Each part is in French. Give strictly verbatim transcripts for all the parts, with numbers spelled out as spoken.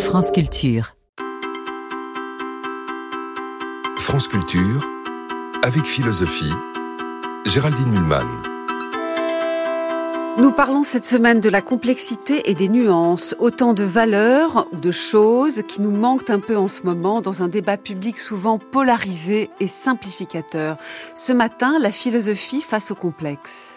France Culture. France Culture, avec philosophie, Géraldine Mühlmann. Nous parlons cette semaine de la complexité et des nuances, autant de valeurs ou de choses qui nous manquent un peu en ce moment dans un débat public souvent polarisé et simplificateur. Ce matin, la philosophie face au complexe.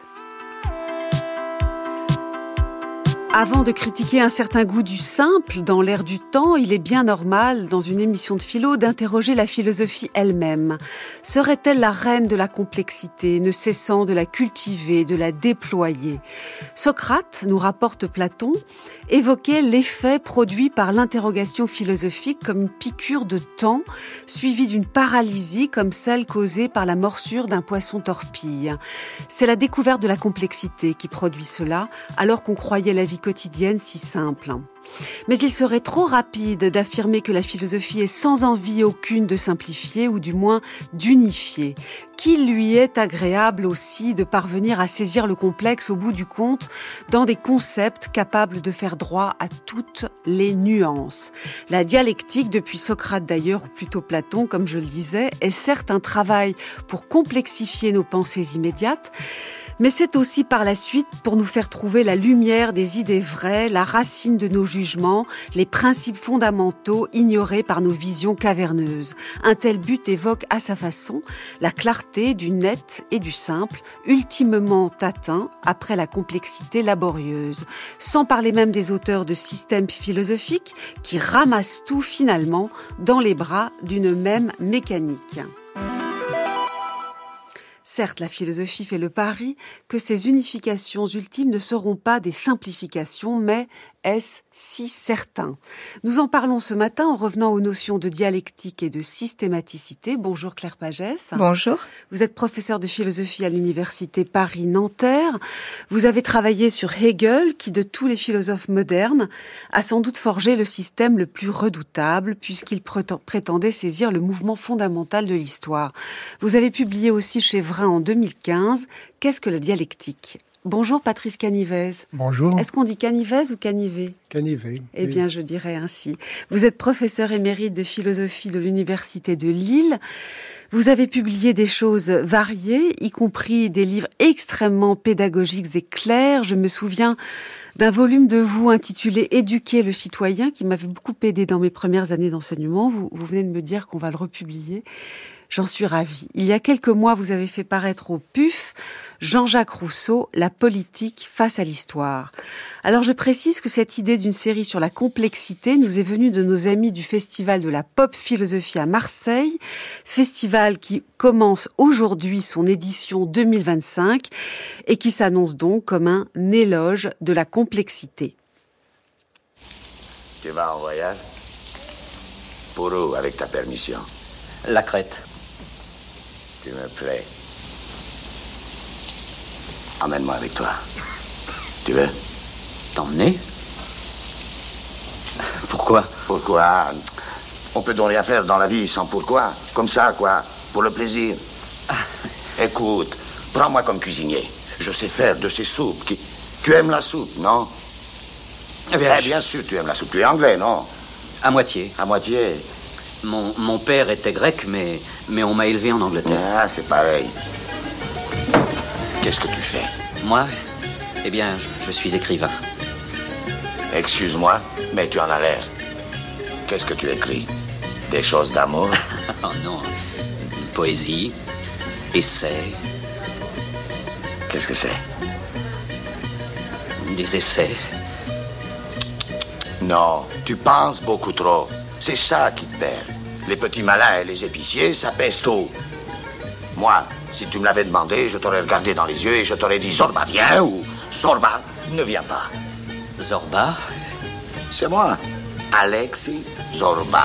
Avant de critiquer un certain goût du simple dans l'air du temps, il est bien normal, dans une émission de philo, d'interroger la philosophie elle-même. Serait-elle la reine de la complexité, ne cessant de la cultiver, de la déployer ? Socrate, nous rapporte Platon, évoquait l'effet produit par l'interrogation philosophique comme une piqûre de temps, suivie d'une paralysie comme celle causée par la morsure d'un poisson torpille. C'est la découverte de la complexité qui produit cela, alors qu'on croyait la vie quotidienne si simple. Mais il serait trop rapide d'affirmer que la philosophie est sans envie aucune de simplifier ou du moins d'unifier. Qu'il lui est agréable aussi de parvenir à saisir le complexe au bout du compte dans des concepts capables de faire droit à toutes les nuances. La dialectique, depuis Socrate d'ailleurs, ou plutôt Platon, comme je le disais, est certes un travail pour complexifier nos pensées immédiates, mais c'est aussi par la suite pour nous faire trouver la lumière des idées vraies, la racine de nos jugements, les principes fondamentaux ignorés par nos visions caverneuses. Un tel but évoque à sa façon la clarté du net et du simple, ultimement atteint après la complexité laborieuse. Sans parler même des auteurs de systèmes philosophiques qui ramassent tout finalement dans les bras d'une même mécanique. Certes, la philosophie fait le pari que ces unifications ultimes ne seront pas des simplifications, mais est-ce si certain ? Nous en parlons ce matin en revenant aux notions de dialectique et de systématicité. Bonjour Claire Pagès. Bonjour. Vous êtes professeure de philosophie à l'université Paris-Nanterre. Vous avez travaillé sur Hegel, qui de tous les philosophes modernes a sans doute forgé le système le plus redoutable, puisqu'il prétendait saisir le mouvement fondamental de l'histoire. Vous avez publié aussi chez Vrin en deux mille quinze « Qu'est-ce que la dialectique ?» Bonjour Patrice Canivez. Bonjour. Est-ce qu'on dit Canivez ou Canivet ? Canivet. Eh oui. bien, je dirais ainsi. Vous êtes professeur émérite de philosophie de l'Université de Lille. Vous avez publié des choses variées, y compris des livres extrêmement pédagogiques et clairs. Je me souviens d'un volume de vous intitulé « Éduquer le citoyen » qui m'avait beaucoup aidé dans mes premières années d'enseignement. Vous, vous venez de me dire qu'on va le republier. J'en suis ravie. Il y a quelques mois, vous avez fait paraître au P U F Jean-Jacques Rousseau, La politique face à l'histoire. Alors je précise que cette idée d'une série sur la complexité nous est venue de nos amis du Festival de la Pop Philosophie à Marseille, festival qui commence aujourd'hui son édition deux mille vingt-cinq et qui s'annonce donc comme un éloge de la complexité. Tu vas en voyage ? Pour où, avec ta permission ? La Crète. Tu me plais. Emmène-moi avec toi. Tu veux ? T'emmener ? Pourquoi ? Pourquoi ? On peut donc rien faire dans la vie sans pourquoi. Comme ça, quoi. Pour le plaisir. Ah. Écoute, prends-moi comme cuisinier. Je sais faire de ces soupes qui... Tu aimes la soupe, non ? Eh bien, eh, bien je... sûr, tu aimes la soupe. Tu es anglais, non ? À moitié. À moitié. Mon, mon père était grec, mais, mais on m'a élevé en Angleterre. Ah, c'est pareil. Qu'est-ce que tu fais ? Moi, eh bien, je, je suis écrivain. Excuse-moi, mais tu en as l'air. Qu'est-ce que tu écris ? Des choses d'amour ? Oh non, poésie, essais. Qu'est-ce que c'est ? Des essais. Non, tu penses beaucoup trop. C'est ça qui te perd. Les petits malins et les épiciers, ça pèse tout. Moi, si tu me l'avais demandé, je t'aurais regardé dans les yeux et je t'aurais dit « Zorba, viens » ou « Zorba, ne viens pas ». Zorba ? C'est moi, Alexis Zorba.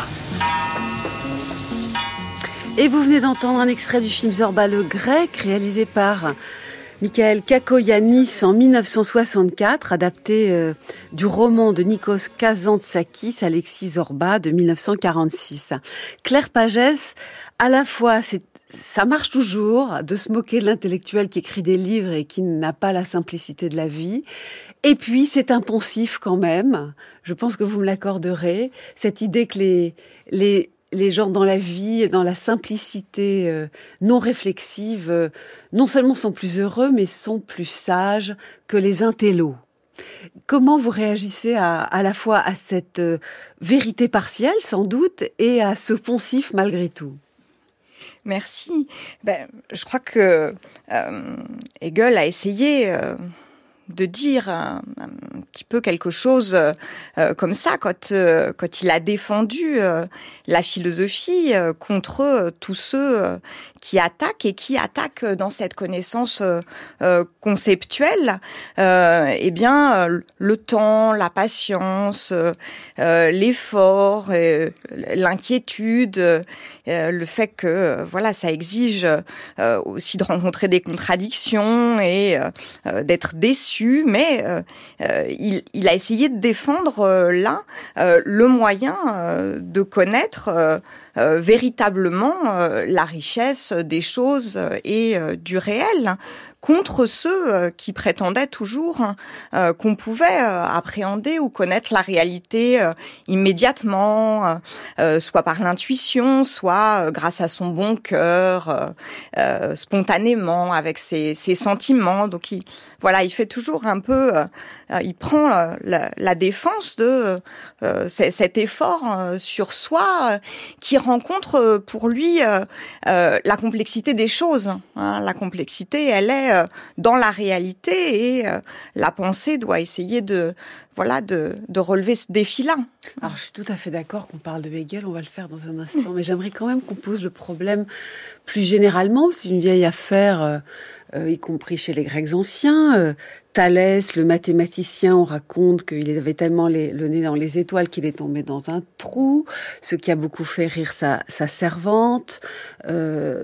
Et vous venez d'entendre un extrait du film Zorba le Grec, réalisé par Michael Kakoyannis en dix-neuf cent soixante-quatre, adapté euh, du roman de Nikos Kazantzakis, Alexis Zorba, de dix-neuf cent quarante-six. Claire Pagès, à la fois, c'est, ça marche toujours de se moquer de l'intellectuel qui écrit des livres et qui n'a pas la simplicité de la vie, Et puis, c'est un poncif quand même. Je pense que vous me l'accorderez. Cette idée que les, les, les gens dans la vie et dans la simplicité euh, non réflexive, euh, non seulement sont plus heureux, mais sont plus sages que les intellos. Comment vous réagissez à, à la fois à cette euh, vérité partielle, sans doute, et à ce poncif malgré tout ? Merci. Ben, je crois que euh, Hegel a essayé euh, de dire un, un petit peu quelque chose euh, comme ça quand, euh, quand il a défendu euh, la philosophie euh, contre euh, tous ceux euh, qui attaquent et qui attaquent dans cette connaissance euh, euh, conceptuelle, euh, eh bien euh, le temps, la patience, euh, l'effort, euh, l'inquiétude, euh, le fait que euh, voilà, ça exige euh, aussi de rencontrer des contradictions et euh, d'être déçu, mais euh, euh, il, il a essayé de défendre euh, là euh, le moyen euh, de connaître euh, Euh, véritablement euh, la richesse des choses euh, et euh, du réel, hein, contre ceux euh, qui prétendaient toujours euh, qu'on pouvait euh, appréhender ou connaître la réalité euh, immédiatement, euh, soit par l'intuition, soit euh, grâce à son bon cœur, euh, euh, spontanément, avec ses, ses sentiments. Donc, il, voilà, il fait toujours un peu, euh, il prend euh, la, la défense de euh, cet effort euh, sur soi euh, qui rencontre pour lui euh, euh, la complexité des choses. Hein. La complexité, elle est euh, dans la réalité et euh, la pensée doit essayer de, voilà, de, de relever ce défi-là. Alors, je suis tout à fait d'accord qu'on parle de Hegel, on va le faire dans un instant, mais j'aimerais quand même qu'on pose le problème plus généralement. C'est une vieille affaire, euh, euh, y compris chez les Grecs anciens. Euh, Thalès, le mathématicien, on raconte qu'il avait tellement les, le nez dans les étoiles qu'il est tombé dans un trou, ce qui a beaucoup fait rire sa, sa servante. Euh,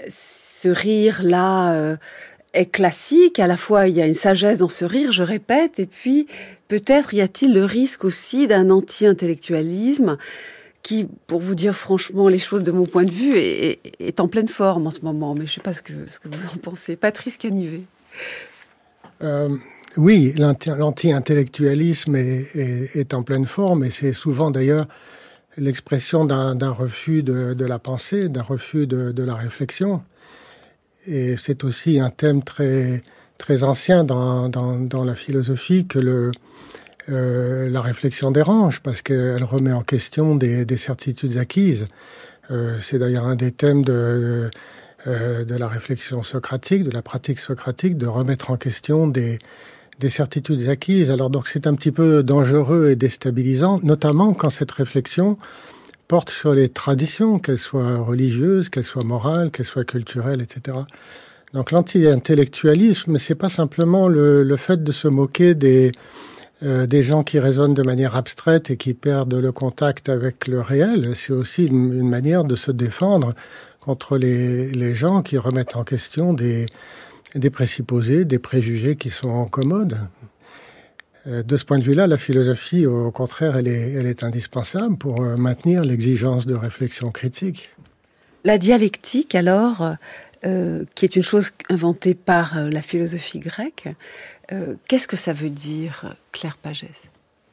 ce rire-là euh, est classique, à la fois il y a une sagesse dans ce rire, je répète, et puis peut-être y a-t-il le risque aussi d'un anti-intellectualisme qui, pour vous dire franchement les choses de mon point de vue, est, est, est en pleine forme en ce moment. Mais je ne sais pas ce que, ce que vous en pensez. Patrice Canivet. Euh, oui, l'anti- l'anti-intellectualisme est, est, est en pleine forme, et c'est souvent d'ailleurs l'expression d'un, d'un refus de, de la pensée, d'un refus de, de la réflexion. Et c'est aussi un thème très, très ancien dans, dans, dans la philosophie que le, euh, la réflexion dérange, parce qu'elle remet en question des, des certitudes acquises. Euh, c'est d'ailleurs un des thèmes de... Euh, de la réflexion socratique, de la pratique socratique, de remettre en question des, des certitudes acquises. Alors donc c'est un petit peu dangereux et déstabilisant, notamment quand cette réflexion porte sur les traditions, qu'elles soient religieuses, qu'elles soient morales, qu'elles soient culturelles, et cetera. Donc l'anti-intellectualisme, c'est pas simplement le, le fait de se moquer des, euh, des gens qui raisonnent de manière abstraite et qui perdent le contact avec le réel, c'est aussi une, une manière de se défendre contre les, les gens qui remettent en question des, des présupposés, des préjugés qui sont commodes. De ce point de vue-là, la philosophie, au contraire, elle est, elle est indispensable pour maintenir l'exigence de réflexion critique. La dialectique, alors, euh, qui est une chose inventée par euh, la philosophie grecque, euh, qu'est-ce que ça veut dire, Claire Pagès ?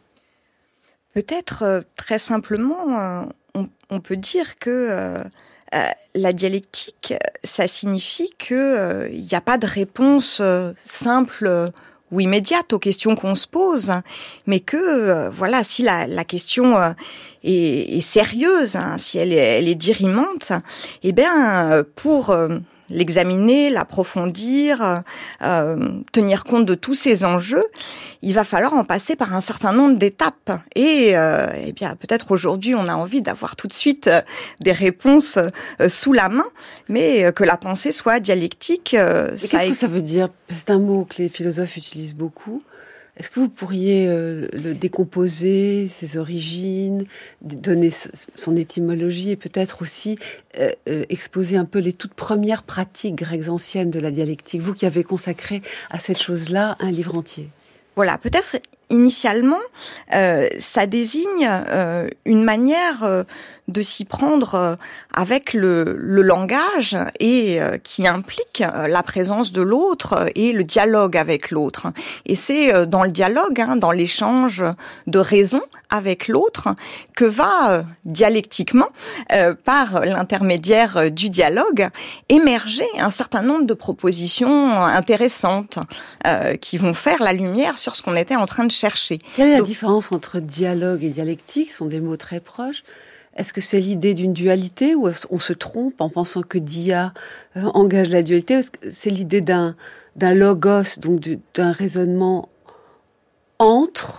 Peut-être, euh, très simplement, euh, on, on peut dire que euh, Euh, la dialectique, ça signifie qu'il n'y euh, a pas de réponse euh, simple euh, ou immédiate aux questions qu'on se pose, mais que, euh, voilà, si la, la question euh, est, est sérieuse, hein, si elle est, elle est dirimante, eh bien, euh, pour euh, l'examiner, l'approfondir, euh, tenir compte de tous ces enjeux, il va falloir en passer par un certain nombre d'étapes. Et euh, eh bien, peut-être aujourd'hui, on a envie d'avoir tout de suite euh, des réponses euh, sous la main, mais euh, que la pensée soit dialectique. Euh, ça qu'est-ce que ça veut dire ? C'est un mot que les philosophes utilisent beaucoup. Est-ce que vous pourriez euh, le décomposer, ses origines, donner son étymologie et peut-être aussi euh, euh, exposer un peu les toutes premières pratiques grecques anciennes de la dialectique, vous qui avez consacré à cette chose-là un livre entier ? Voilà, peut-être initialement, euh, ça désigne euh, une manière euh, de s'y prendre avec le, le langage et euh, qui implique la présence de l'autre et le dialogue avec l'autre. Et c'est dans le dialogue, hein, dans l'échange de raison avec l'autre, que va euh, dialectiquement, euh, par l'intermédiaire du dialogue, émerger un certain nombre de propositions intéressantes euh, qui vont faire la lumière sur ce qu'on était en train de chercher. Quelle est la Donc, différence entre dialogue et dialectique ? Ce sont des mots très proches. Est-ce que c'est l'idée d'une dualité ou on se trompe en pensant que dia euh, engage la dualité ? Est-ce que c'est l'idée d'un, d'un logos, donc du, d'un raisonnement entre ?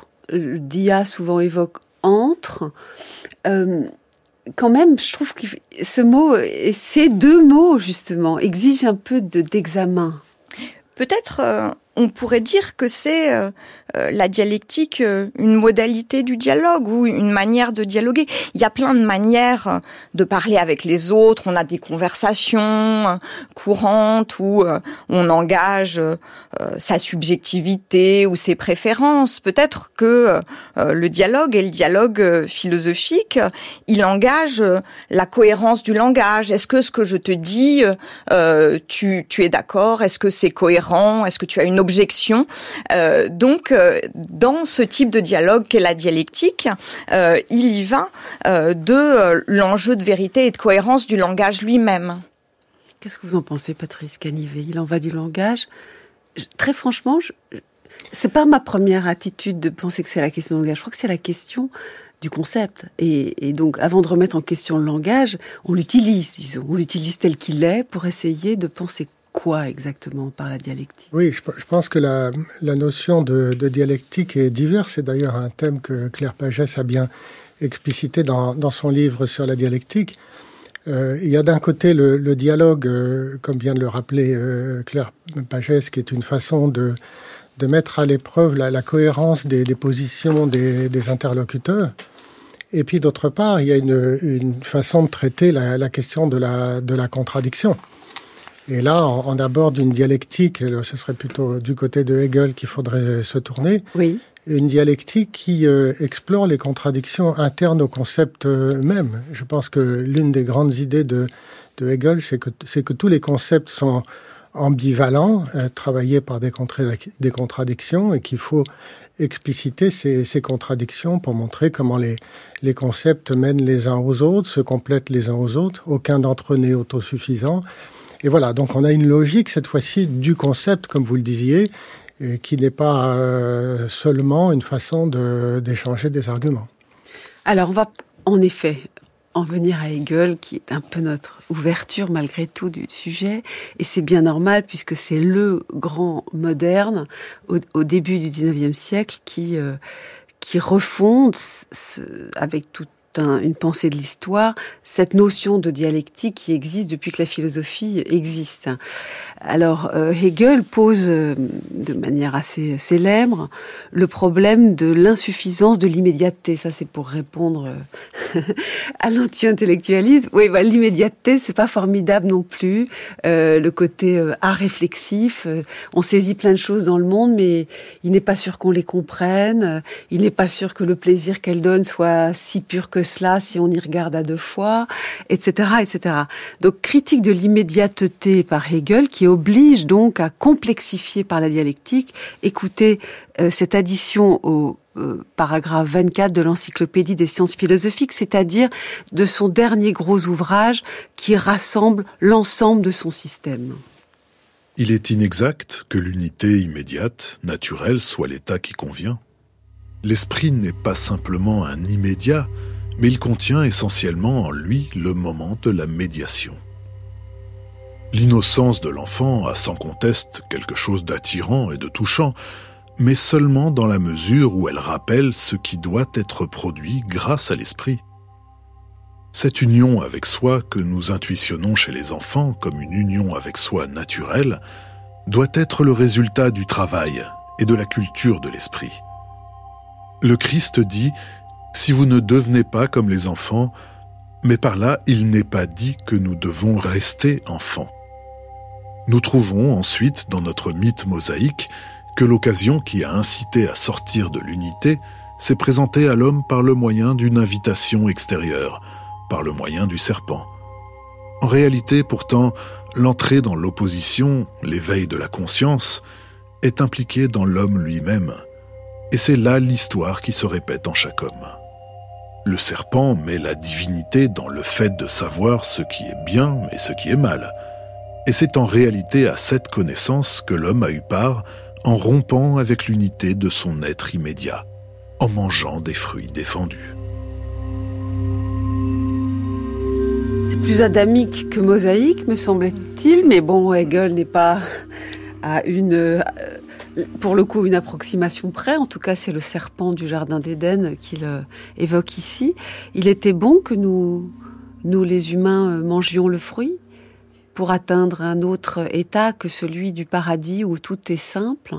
Le dia souvent évoque entre. Euh, quand même, je trouve que ce mot, et ces deux mots justement, exigent un peu de, d'examen. Peut-être euh, on pourrait dire que c'est euh, euh, la dialectique euh, une modalité du dialogue ou une manière de dialoguer. Il y a plein de manières de parler avec les autres. On a des conversations euh, courantes où euh, on engage euh, sa subjectivité ou ses préférences. Peut-être que euh, le dialogue et le dialogue euh, philosophique, il engage euh, la cohérence du langage. Est-ce que ce que je te dis, euh, tu, tu es d'accord ? Est-ce que c'est cohérent ? Est-ce que tu as une objection ? euh, Donc, euh, dans ce type de dialogue qu'est la dialectique, euh, il y va euh, de euh, l'enjeu de vérité et de cohérence du langage lui-même. Qu'est-ce que vous en pensez, Patrice Canivet ? Il en va du langage. Je, très franchement, je, c'est pas ma première attitude de penser que c'est la question du langage. Je crois que c'est la question du concept. Et, et donc, avant de remettre en question le langage, on l'utilise, disons. On l'utilise tel qu'il est pour essayer de penser quoi exactement par la dialectique ? Oui, je, je pense que la, la notion de, de dialectique est diverse. C'est d'ailleurs un thème que Claire Pagès a bien explicité dans, dans son livre sur la dialectique. Euh, il y a d'un côté le, le dialogue, euh, comme vient de le rappeler euh, Claire Pagès, qui est une façon de, de mettre à l'épreuve la, la cohérence des, des positions des, des interlocuteurs. Et puis d'autre part, il y a une, une façon de traiter la, la question de la, de la contradiction. Et là, on, on aborde une dialectique, ce serait plutôt du côté de Hegel qu'il faudrait se tourner, oui. Une dialectique qui euh, explore les contradictions internes au concept euh, même. Je pense que l'une des grandes idées de, de Hegel, c'est que, c'est que tous les concepts sont ambivalents, euh, travaillés par des, contra- des contradictions, et qu'il faut expliciter ces, ces contradictions pour montrer comment les, les concepts mènent les uns aux autres, se complètent les uns aux autres, aucun d'entre eux n'est autosuffisant. Et voilà, donc on a une logique, cette fois-ci, du concept, comme vous le disiez, et qui n'est pas euh, seulement une façon de, d'échanger des arguments. Alors, on va en effet en venir à Hegel, qui est un peu notre ouverture, malgré tout, du sujet. Et c'est bien normal, puisque c'est le grand moderne, au, au début du dix-neuvième siècle, qui, euh, qui refonde, ce, avec toute Un, une pensée de l'histoire, cette notion de dialectique qui existe depuis que la philosophie existe. Alors, euh, Hegel pose euh, de manière assez célèbre le problème de l'insuffisance de l'immédiateté. Ça, c'est pour répondre euh, à l'anti-intellectualisme. Oui, bah, l'immédiateté, c'est pas formidable non plus. Euh, le côté euh, art réflexif, euh, on saisit plein de choses dans le monde, mais il n'est pas sûr qu'on les comprenne. Il n'est pas sûr que le plaisir qu'elle donne soit si pur que cela si on y regarde à deux fois, et cetera, et cetera. Donc, critique de l'immédiateté par Hegel, qui oblige donc à complexifier par la dialectique. Écoutez euh, cette addition au euh, paragraphe vingt-quatre de l'Encyclopédie des sciences philosophiques, c'est-à-dire de son dernier gros ouvrage qui rassemble l'ensemble de son système. Il est inexact que l'unité immédiate, naturelle, soit l'état qui convient. L'esprit n'est pas simplement un immédiat, mais il contient essentiellement en lui le moment de la médiation. L'innocence de l'enfant a sans conteste quelque chose d'attirant et de touchant, mais seulement dans la mesure où elle rappelle ce qui doit être produit grâce à l'esprit. Cette union avec soi que nous intuitionnons chez les enfants comme une union avec soi naturelle doit être le résultat du travail et de la culture de l'esprit. Le Christ dit « Si vous ne devenez pas comme les enfants », mais par là, il n'est pas dit que nous devons rester enfants. Nous trouvons ensuite dans notre mythe mosaïque que l'occasion qui a incité à sortir de l'unité s'est présentée à l'homme par le moyen d'une invitation extérieure, par le moyen du serpent. En réalité, pourtant, l'entrée dans l'opposition, l'éveil de la conscience, est impliquée dans l'homme lui-même. Et c'est là l'histoire qui se répète en chaque homme. Le serpent met la divinité dans le fait de savoir ce qui est bien et ce qui est mal. Et c'est en réalité à cette connaissance que l'homme a eu part en rompant avec l'unité de son être immédiat, en mangeant des fruits défendus. C'est plus adamique que mosaïque, me semble-t-il, mais bon, Hegel n'est pas à une, pour le coup, une approximation près. En tout cas, c'est le serpent du Jardin d'Éden qu'il évoque ici. Il était bon que nous, nous les humains, mangions le fruit pour atteindre un autre état que celui du paradis où tout est simple.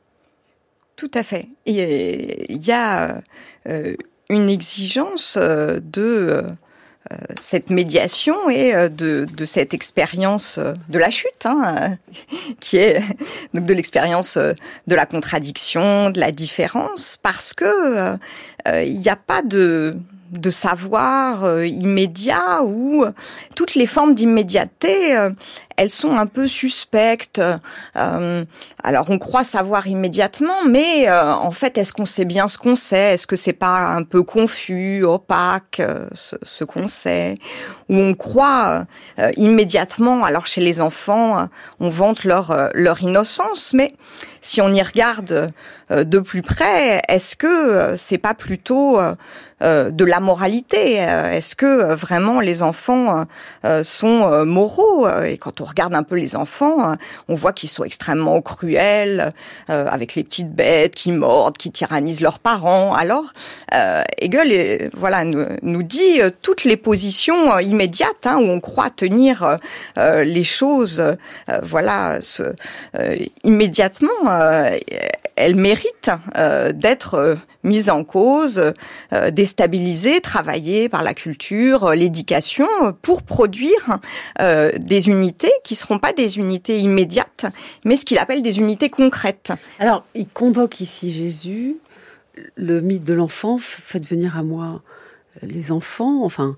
Tout à fait. Et il y a euh, une exigence de euh, cette médiation et de, de cette expérience de la chute, hein, qui est donc de l'expérience de la contradiction, de la différence, parce que euh, il n'y a pas de de savoir euh, immédiat où toutes les formes d'immédiateté, euh, elles sont un peu suspectes. Euh, alors on croit savoir immédiatement, mais euh, en fait, est-ce qu'on sait bien ce qu'on sait ? Est-ce que c'est pas un peu confus, opaque, euh, ce, ce qu'on sait ? Ou on croit euh, immédiatement. Alors chez les enfants, euh, on vante leur euh, leur innocence, mais si on y regarde euh, de plus près, est-ce que euh, c'est pas plutôt euh, euh, de la moralité ? Est-ce que euh, vraiment les enfants euh, sont euh, moraux ? Et quand on regarde un peu les enfants, on voit qu'ils sont extrêmement cruels, euh, avec les petites bêtes qui mordent, qui tyrannisent leurs parents. Alors, euh, Hegel est, voilà, nous, nous dit euh, toutes les positions euh, immédiates, hein, où on croit tenir euh, les choses, euh, voilà, ce, euh, immédiatement, euh, elles méritent euh, d'être euh, mises en cause, euh, déstabilisées, travaillées par la culture, l'éducation, pour produire euh, des unités qui ne seront pas des unités immédiates, mais ce qu'il appelle des unités concrètes. Alors, il convoque ici Jésus, le mythe de l'enfant, faites venir à moi les enfants, enfin,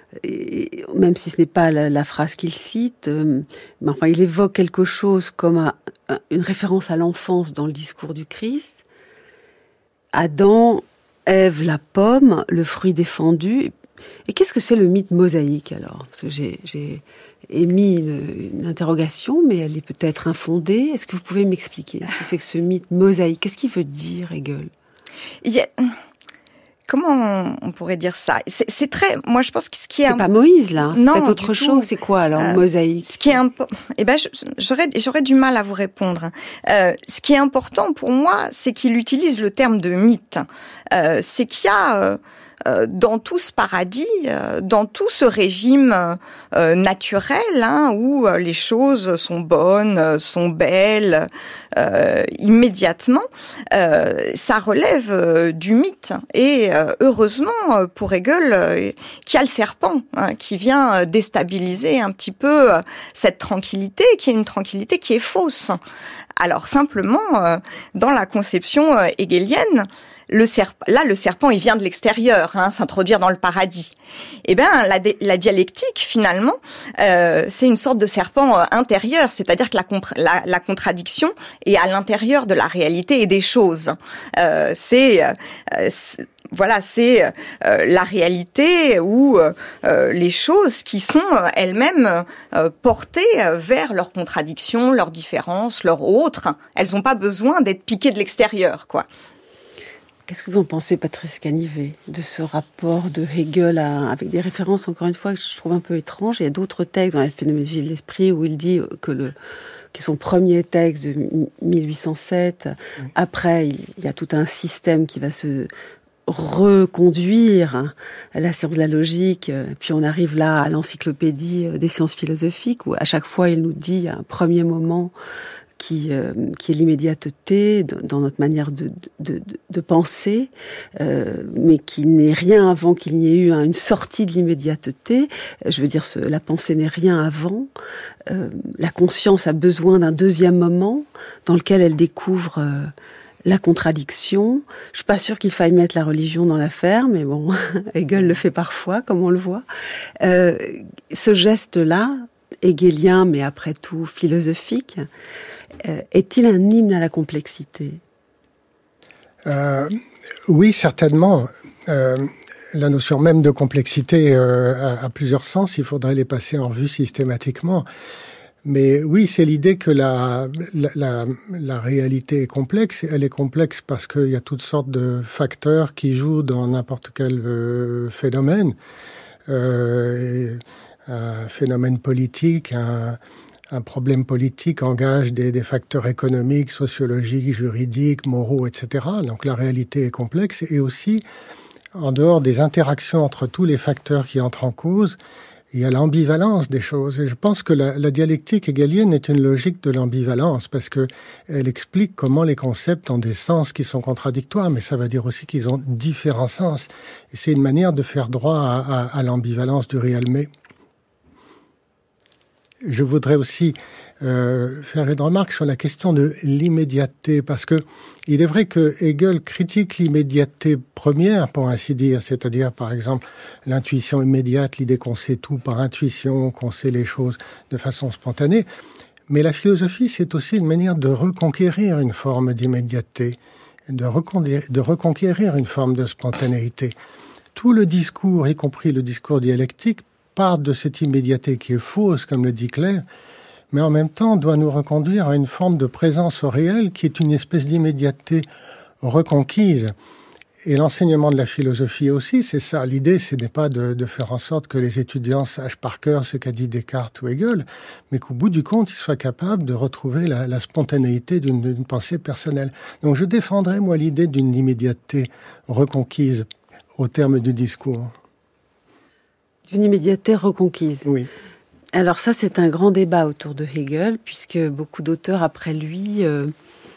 et, même si ce n'est pas la, la phrase qu'il cite, euh, mais enfin, il évoque quelque chose comme un, un, une référence à l'enfance dans le discours du Christ. Adam, Ève, la pomme, le fruit défendu. Et qu'est-ce que c'est le mythe mosaïque, alors ? Parce que j'ai, j'ai émis une, une interrogation, mais elle est peut-être infondée. Est-ce que vous pouvez m'expliquer ce que c'est que ce mythe mosaïque ? Qu'est-ce qu'il veut dire, Hegel ? Il y a... Comment on pourrait dire ça ? c'est, c'est très... Moi, je pense que ce qui est... C'est un... pas Moïse, là. C'est non, peut-être autre chose. Tout. C'est quoi, alors, euh, mosaïque ? Ce qui est impo... Eh ben, j'aurais, j'aurais du mal à vous répondre. Euh, ce qui est important pour moi, c'est qu'il utilise le terme de mythe. Euh, c'est qu'il y a... Euh, Euh, dans tout ce paradis, euh, dans tout ce régime euh, naturel, hein, où euh, les choses sont bonnes, euh, sont belles, euh, immédiatement, euh, ça relève euh, du mythe. Et euh, heureusement, pour Hegel, euh, qu'il y a le serpent, hein, qui vient déstabiliser un petit peu euh, cette tranquillité, qui est une tranquillité qui est fausse. Alors simplement, euh, dans la conception euh, hegelienne, Le serp- là, le serpent, il vient de l'extérieur, hein, s'introduire dans le paradis. Eh ben, la, di- la dialectique, finalement, euh, c'est une sorte de serpent euh, intérieur, c'est-à-dire que la, comp- la, la contradiction est à l'intérieur de la réalité et des choses. Euh, c'est, euh, c'est Voilà, c'est euh, la réalité où euh, les choses qui sont euh, elles-mêmes euh, portées vers leurs contradictions, leurs différences, leurs autres. Elles n'ont pas besoin d'être piquées de l'extérieur, quoi. Qu'est-ce que vous en pensez, Patrice Canivet, de ce rapport de Hegel à, avec des références, encore une fois, que je trouve un peu étranges ? Il y a d'autres textes dans la phénoménologie de l'esprit où il dit que le qui est son premier texte de mille huit cent sept. Oui. Après, il y a tout un système qui va se reconduire à la science de la logique. Puis on arrive là à l'encyclopédie des sciences philosophiques où à chaque fois il nous dit à un premier moment qui, euh, qui est l'immédiateté dans notre manière de, de, de, de penser, euh, mais qui n'est rien avant qu'il n'y ait eu une sortie de l'immédiateté. Je veux dire, ce, la pensée n'est rien avant. Euh, la conscience a besoin d'un deuxième moment dans lequel elle découvre euh, la contradiction. Je suis pas sûre qu'il faille mettre la religion dans l'affaire, mais bon, Hegel le fait parfois, comme on le voit. Euh, ce geste-là, hegelien, mais après tout philosophique, euh, est-il un hymne à la complexité ? euh, Oui, certainement. Euh, la notion même de complexité euh, a, a plusieurs sens. Il faudrait les passer en revue systématiquement. Mais oui, c'est l'idée que la, la, la, la réalité est complexe. Elle est complexe parce qu'il y a toutes sortes de facteurs qui jouent dans n'importe quel euh, phénomène. Euh, un phénomène politique, un, un problème politique engage des, des facteurs économiques, sociologiques, juridiques, moraux, et cetera. Donc la réalité est complexe. Et aussi, en dehors des interactions entre tous les facteurs qui entrent en cause, il y a l'ambivalence des choses. Et je pense que la, la dialectique hegelienne est une logique de l'ambivalence parce que elle explique comment les concepts ont des sens qui sont contradictoires, mais ça veut dire aussi qu'ils ont différents sens. Et c'est une manière de faire droit à, à, à l'ambivalence du réel mais. Je voudrais aussi euh, faire une remarque sur la question de l'immédiateté, parce que il est vrai que Hegel critique l'immédiateté première, pour ainsi dire, c'est-à-dire, par exemple, l'intuition immédiate, l'idée qu'on sait tout par intuition, qu'on sait les choses de façon spontanée. Mais la philosophie, c'est aussi une manière de reconquérir une forme d'immédiateté, de reconquérir, de reconquérir une forme de spontanéité. Tout le discours, y compris le discours dialectique, part de cette immédiateté qui est fausse, comme le dit Claire, mais en même temps doit nous reconduire à une forme de présence au réel qui est une espèce d'immédiateté reconquise. Et l'enseignement de la philosophie aussi, c'est ça. L'idée, ce n'est pas de, de faire en sorte que les étudiants sachent par cœur ce qu'a dit Descartes ou Hegel, mais qu'au bout du compte, ils soient capables de retrouver la, la spontanéité d'une, d'une pensée personnelle. Donc je défendrais, moi, l'idée d'une immédiateté reconquise au terme du discours. D'une immédiateté reconquise. Oui. Alors ça, c'est un grand débat autour de Hegel, puisque beaucoup d'auteurs après lui euh,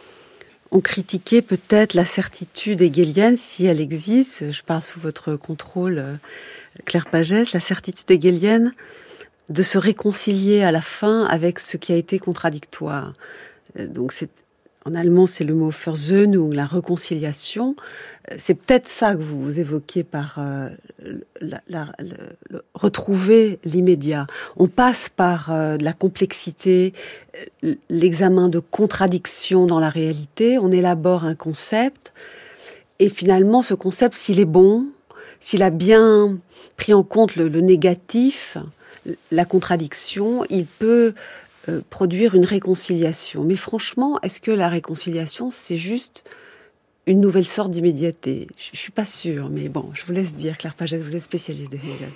ont critiqué peut-être la certitude hegelienne, si elle existe. Je parle sous votre contrôle, euh, Claire Pagès, la certitude hegelienne de se réconcilier à la fin avec ce qui a été contradictoire. Euh, donc c'est En allemand, c'est le mot Versöhnung, la réconciliation. C'est peut-être ça que vous évoquez par euh, la, la, le, le, retrouver l'immédiat. On passe par euh, la complexité, l'examen de contradictions dans la réalité. On élabore un concept. Et finalement, ce concept, s'il est bon, s'il a bien pris en compte le, le négatif, la contradiction, il peut euh, produire une réconciliation. Mais franchement, est-ce que la réconciliation, c'est juste une nouvelle sorte d'immédiateté? Je ne suis pas sûre, mais bon, je vous laisse dire. Claire Pagès, vous êtes spécialiste de Hegel.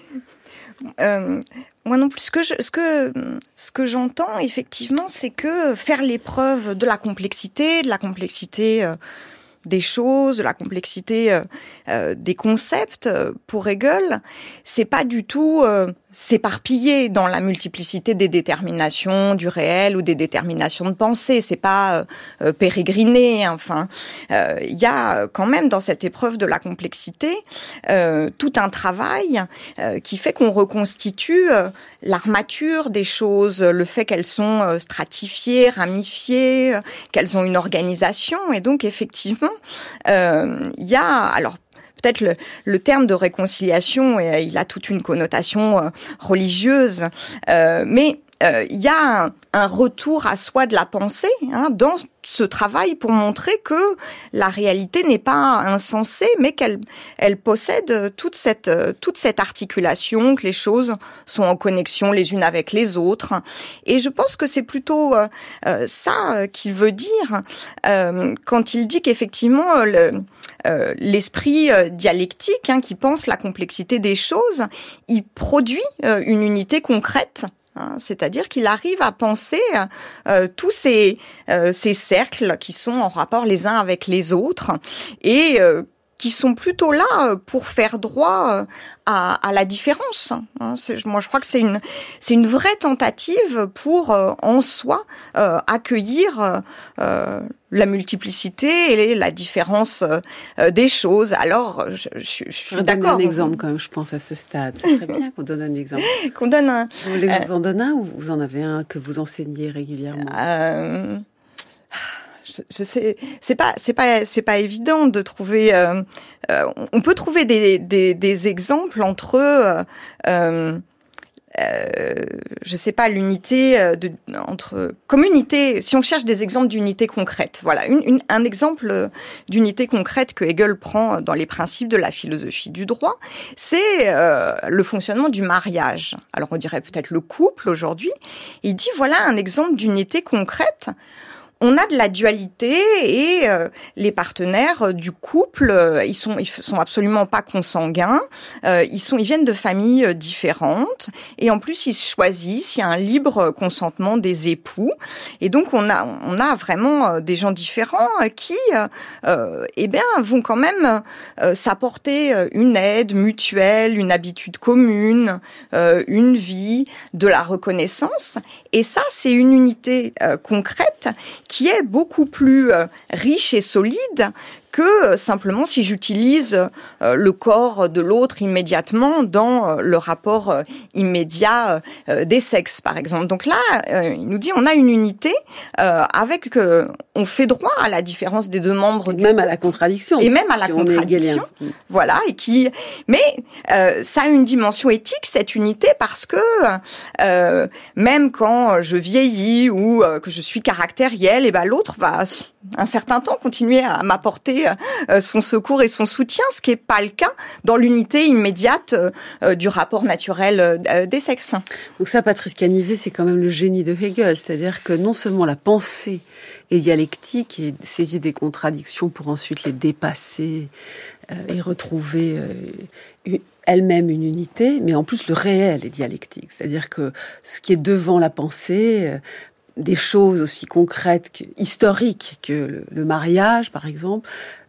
Euh, moi non plus, ce que, je, ce, que, ce que j'entends, effectivement, c'est que faire l'épreuve de la complexité, de la complexité euh, des choses, de la complexité euh, euh, des concepts, euh, pour Hegel, c'est pas du tout euh, s'éparpiller dans la multiplicité des déterminations du réel ou des déterminations de pensée. C'est pas euh, pérégriner. Enfin, il euh, y a quand même dans cette épreuve de la complexité euh, tout un travail euh, qui fait qu'on reconstitue euh, l'armature des choses, le fait qu'elles sont euh, stratifiées, ramifiées, euh, qu'elles ont une organisation. Et donc, effectivement, il euh, y a alors. Peut-être le, le terme de réconciliation, euh, il a toute une connotation euh, religieuse, euh, mais euh, il y a un, un retour à soi de la pensée hein, dans ce travail pour montrer que la réalité n'est pas insensée, mais qu'elle elle possède toute cette, toute cette articulation, que les choses sont en connexion les unes avec les autres. Et je pense que c'est plutôt euh, ça qu'il veut dire euh, quand il dit qu'effectivement le, euh, l'esprit euh, dialectique hein, qui pense la complexité des choses, il produit euh, une unité concrète. Hein, c'est-à-dire qu'il arrive à penser euh, tous ces, euh, ces cercles qui sont en rapport les uns avec les autres et euh, qui sont plutôt là pour faire droit à, à la différence. Hein, c'est, moi, je crois que c'est une, c'est une vraie tentative pour, euh, en soi, euh, accueillir euh, la multiplicité et la différence euh, des choses. Alors, je, je, je suis je d'accord. Donner un exemple, quand même, je pense, à ce stade. Ce serait bien qu'on donne un exemple. qu'on donne un... Vous voulez que je vous en donne un ou vous en avez un que vous enseignez régulièrement? euh, je, je sais, c'est pas, c'est pas, c'est pas évident de trouver. Euh, euh, on peut trouver des, des, des exemples entre. Euh, euh, Euh, je sais pas, l'unité de, entre communauté, si on cherche des exemples d'unité concrète, voilà, une, une, un exemple d'unité concrète que Hegel prend dans les principes de la philosophie du droit, c'est euh, le fonctionnement du mariage. Alors on dirait peut-être le couple aujourd'hui. Il dit voilà un exemple d'unité concrète. On a de la dualité et euh, les partenaires du couple, euh, ils sont ils sont absolument pas consanguins. Euh, ils sont ils viennent de familles différentes et en plus ils choisissent. Il y a un libre consentement des époux et donc on a on a vraiment des gens différents qui euh, eh bien vont quand même euh, s'apporter une aide mutuelle, une habitude commune, euh, une vie, de la reconnaissance. Et ça c'est une unité euh, concrète qui est beaucoup plus euh, riche et solide que simplement si j'utilise euh, le corps de l'autre immédiatement dans euh, le rapport euh, immédiat euh, des sexes, par exemple. Donc là, euh, il nous dit on a une unité euh, avec, euh, on fait droit à la différence des deux membres, et du même couple, à la contradiction, et même à la si contradiction, voilà, et qui, mais euh, ça a une dimension éthique cette unité parce que euh, même quand je vieillis ou euh, que je suis caractérielle, et ben l'autre va un certain temps continuer à m'apporter son secours et son soutien, ce qui n'est pas le cas dans l'unité immédiate euh, du rapport naturel euh, des sexes. Donc ça, Patrice Canivet, c'est quand même le génie de Hegel, c'est-à-dire que non seulement la pensée est dialectique et saisit des contradictions pour ensuite les dépasser euh, et retrouver euh, elle-même une unité, mais en plus le réel est dialectique, c'est-à-dire que ce qui est devant la pensée, euh, des choses aussi concrètes, que, historiques que le, le mariage, par exemple,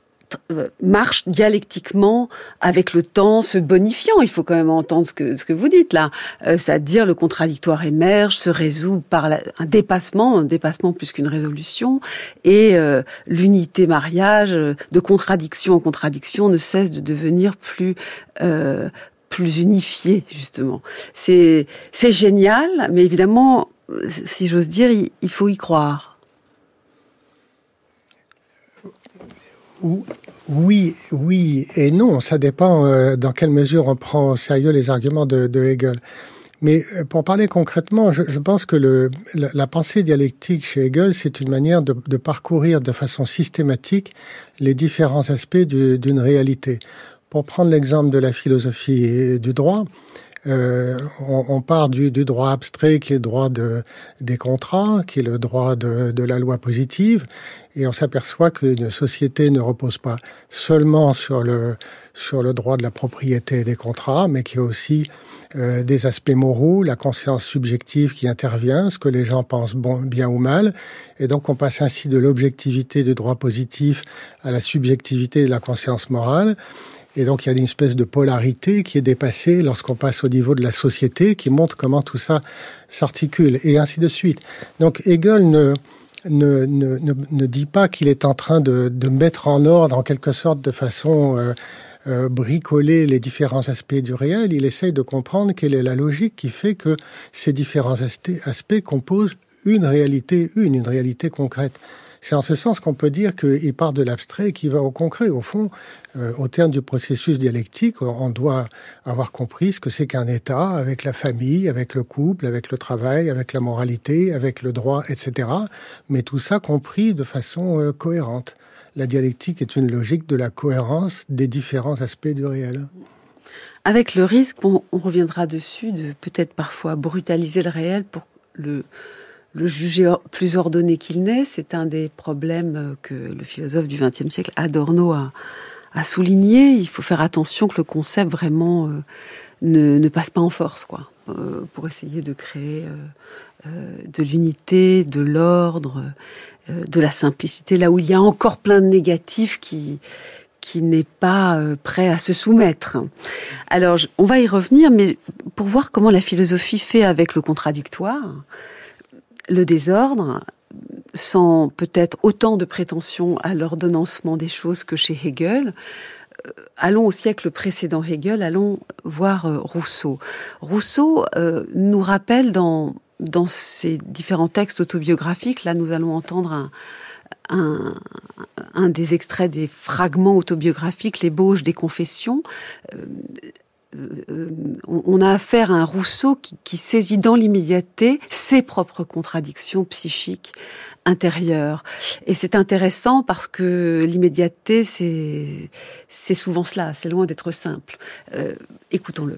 marche dialectiquement avec le temps, se bonifiant. Il faut quand même entendre ce que ce que vous dites là, euh, c'est-à-dire le contradictoire émerge, se résout par la, un dépassement, un dépassement plus qu'une résolution, et euh, l'unité mariage, de contradiction en contradiction, ne cesse de devenir plus euh, plus unifiée justement. C'est c'est génial, mais évidemment, si j'ose dire, il, il faut y croire. Oui, oui et non. Ça dépend euh, dans quelle mesure on prend au sérieux les arguments de, de Hegel. Mais pour parler concrètement, je, je pense que le, la, la pensée dialectique chez Hegel, c'est une manière de, de parcourir de façon systématique les différents aspects du, d'une réalité. Pour prendre l'exemple de la philosophie et du droit, Euh, on, on part du, du droit abstrait qui est le droit de, des contrats, qui est le droit de, de la loi positive, et on s'aperçoit qu'une société ne repose pas seulement sur le, sur le droit de la propriété des contrats, mais qui a aussi euh, des aspects moraux, la conscience subjective qui intervient, ce que les gens pensent bon, bien ou mal, et donc on passe ainsi de l'objectivité du droit positif à la subjectivité de la conscience morale. Et donc, il y a une espèce de polarité qui est dépassée lorsqu'on passe au niveau de la société, qui montre comment tout ça s'articule, et ainsi de suite. Donc, Hegel ne, ne, ne, ne, ne dit pas qu'il est en train de, de mettre en ordre, en quelque sorte, de façon euh, euh, bricoler les différents aspects du réel. Il essaye de comprendre quelle est la logique qui fait que ces différents aspects composent une réalité, une, une réalité concrète. C'est en ce sens qu'on peut dire qu'il part de l'abstrait et qu'il va au concret. Au fond, euh, au terme du processus dialectique, on doit avoir compris ce que c'est qu'un État avec la famille, avec le couple, avec le travail, avec la moralité, avec le droit, et cetera. Mais tout ça compris de façon euh, cohérente. La dialectique est une logique de la cohérence des différents aspects du réel. Avec le risque, on, on reviendra dessus, de peut-être parfois brutaliser le réel pour le... le juger plus ordonné qu'il n'est. C'est un des problèmes que le philosophe du vingtième siècle, Adorno, a, a souligné. Il faut faire attention que le concept vraiment euh, ne, ne passe pas en force, quoi, euh, pour essayer de créer euh, euh, de l'unité, de l'ordre, euh, de la simplicité, là où il y a encore plein de négatifs qui... qui n'est pas euh, prêt à se soumettre. Alors, je, on va y revenir, mais pour voir comment la philosophie fait avec le contradictoire, le désordre, sans peut-être autant de prétention à l'ordonnancement des choses que chez Hegel. Euh, allons au siècle précédent Hegel, allons voir euh, Rousseau. Rousseau euh, nous rappelle dans, dans ses différents textes autobiographiques, là nous allons entendre un, un, un des extraits des fragments autobiographiques, l'ébauche des confessions. Euh, euh, on a affaire à un Rousseau qui, qui saisit dans l'immédiateté ses propres contradictions psychiques intérieures. Et c'est intéressant parce que l'immédiateté, c'est, c'est souvent cela, c'est loin d'être simple. Euh, écoutons-le.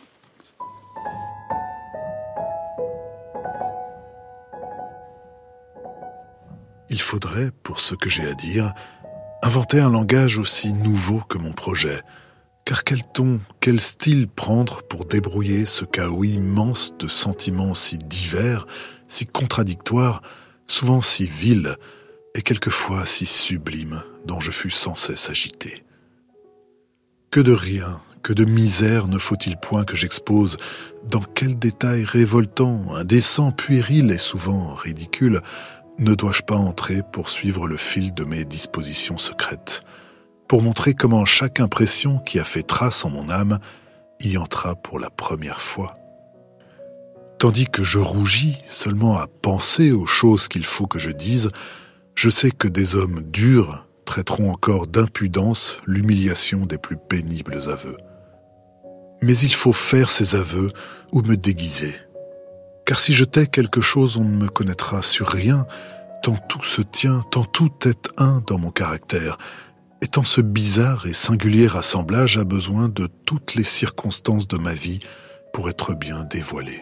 Il faudrait, pour ce que j'ai à dire, inventer un langage aussi nouveau que mon projet. Car quel ton, quel style prendre pour débrouiller ce chaos immense de sentiments si divers, si contradictoires, souvent si vils, et quelquefois si sublimes, dont je fus sans cesse agité. Que de rien, que de misère ne faut-il point que j'expose, dans quel détail révoltant, indécent, puéril et souvent ridicule, ne dois-je pas entrer pour suivre le fil de mes dispositions secrètes, pour montrer comment chaque impression qui a fait trace en mon âme y entra pour la première fois. Tandis que je rougis seulement à penser aux choses qu'il faut que je dise, je sais que des hommes durs traiteront encore d'impudence l'humiliation des plus pénibles aveux. Mais il faut faire ces aveux ou me déguiser. Car si je tais quelque chose, on ne me connaîtra sur rien, tant tout se tient, tant tout est un dans mon caractère, et tant ce bizarre et singulier assemblage a besoin de toutes les circonstances de ma vie pour être bien dévoilé.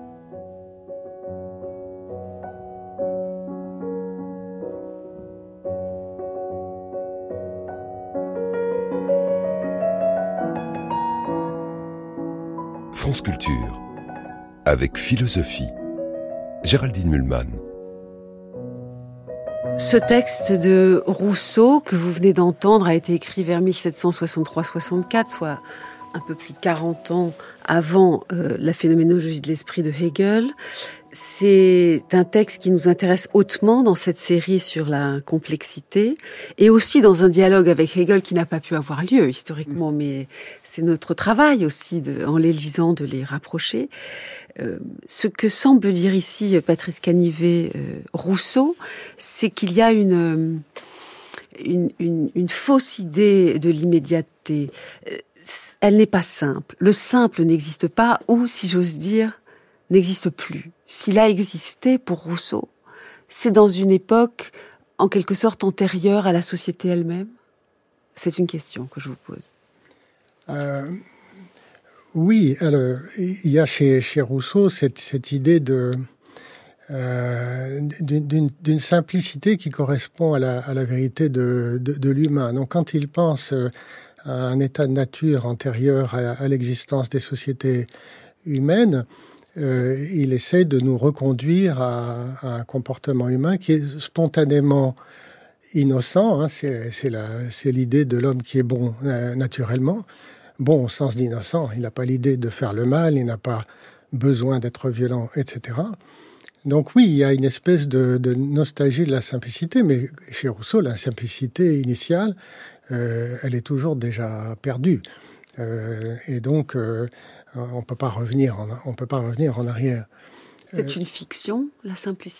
France Culture, avec philosophie. Géraldine Mühlmann. Ce texte de Rousseau que vous venez d'entendre a été écrit vers mille sept cent soixante-trois soixante-quatre, soit un peu plus de quarante ans avant euh, la phénoménologie de l'esprit de Hegel. C'est un texte qui nous intéresse hautement dans cette série sur la complexité et aussi dans un dialogue avec Hegel qui n'a pas pu avoir lieu historiquement, mais c'est notre travail aussi, de, en les lisant, de les rapprocher. Euh, ce que semble dire ici Patrice Canivet, euh, Rousseau, c'est qu'il y a une, une, une, une fausse idée de l'immédiateté. Euh, elle n'est pas simple. Le simple n'existe pas, ou, si j'ose dire, n'existe plus. S'il a existé pour Rousseau, c'est dans une époque en quelque sorte antérieure à la société elle-même. C'est une question que je vous pose. Euh... Oui, alors, il y a chez, chez Rousseau cette, cette idée de, euh, d'une, d'une simplicité qui correspond à la, à la vérité de, de, de l'humain. Donc quand il pense à un état de nature antérieur à, à l'existence des sociétés humaines, euh, il essaie de nous reconduire à, à un comportement humain qui est spontanément innocent. Hein, c'est, c'est, la, c'est l'idée de l'homme qui est bon euh, naturellement. Bon au sens d'innocent, il n'a pas l'idée de faire le mal, il n'a pas besoin d'être violent, et cetera. Donc oui, il y a une espèce de, de nostalgie de la simplicité, mais chez Rousseau, la simplicité initiale, euh, elle est toujours déjà perdue. Euh, et donc, euh, on peut pas revenir en, on peut pas revenir en arrière. C'est euh, une fiction, la simplicité ?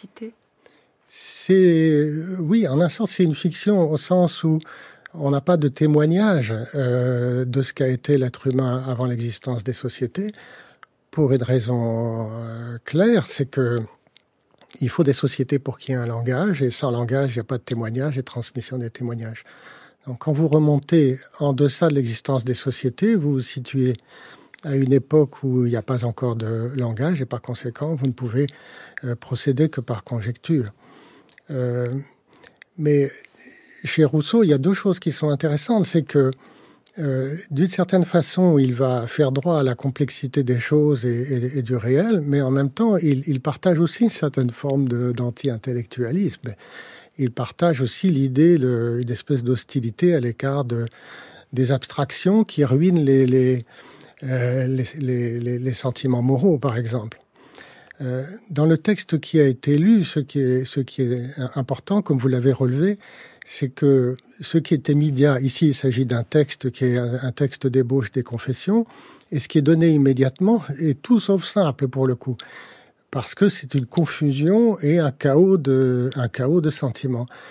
C'est, oui, en un sens, c'est une fiction au sens où on n'a pas de témoignage euh, de ce qu'a été l'être humain avant l'existence des sociétés, pour une raison euh, claire, c'est que il faut des sociétés pour qu'il y ait un langage, et sans langage, il n'y a pas de témoignage et transmission des témoignages. Donc quand vous remontez en deçà de l'existence des sociétés, vous vous situez à une époque où il n'y a pas encore de langage, et par conséquent, vous ne pouvez euh, procéder que par conjecture. Euh, mais chez Rousseau, il y a deux choses qui sont intéressantes. C'est que, euh, d'une certaine façon, il va faire droit à la complexité des choses et, et, et du réel, mais en même temps, il, il partage aussi une certaine forme de, d'anti-intellectualisme. Il partage aussi l'idée, le, une espèce d'hostilité à l'écart de, des abstractions qui ruinent les, les, euh, les, les, les, les sentiments moraux, par exemple. Euh, dans le texte qui a été lu, ce qui est, ce qui est important, comme vous l'avez relevé, c'est que ce qui est immédiat, ici il s'agit d'un texte qui est un texte d'ébauche des confessions, et ce qui est donné immédiatement est tout sauf simple pour le coup, parce que c'est une confusion et un chaos de, un chaos de sentiments.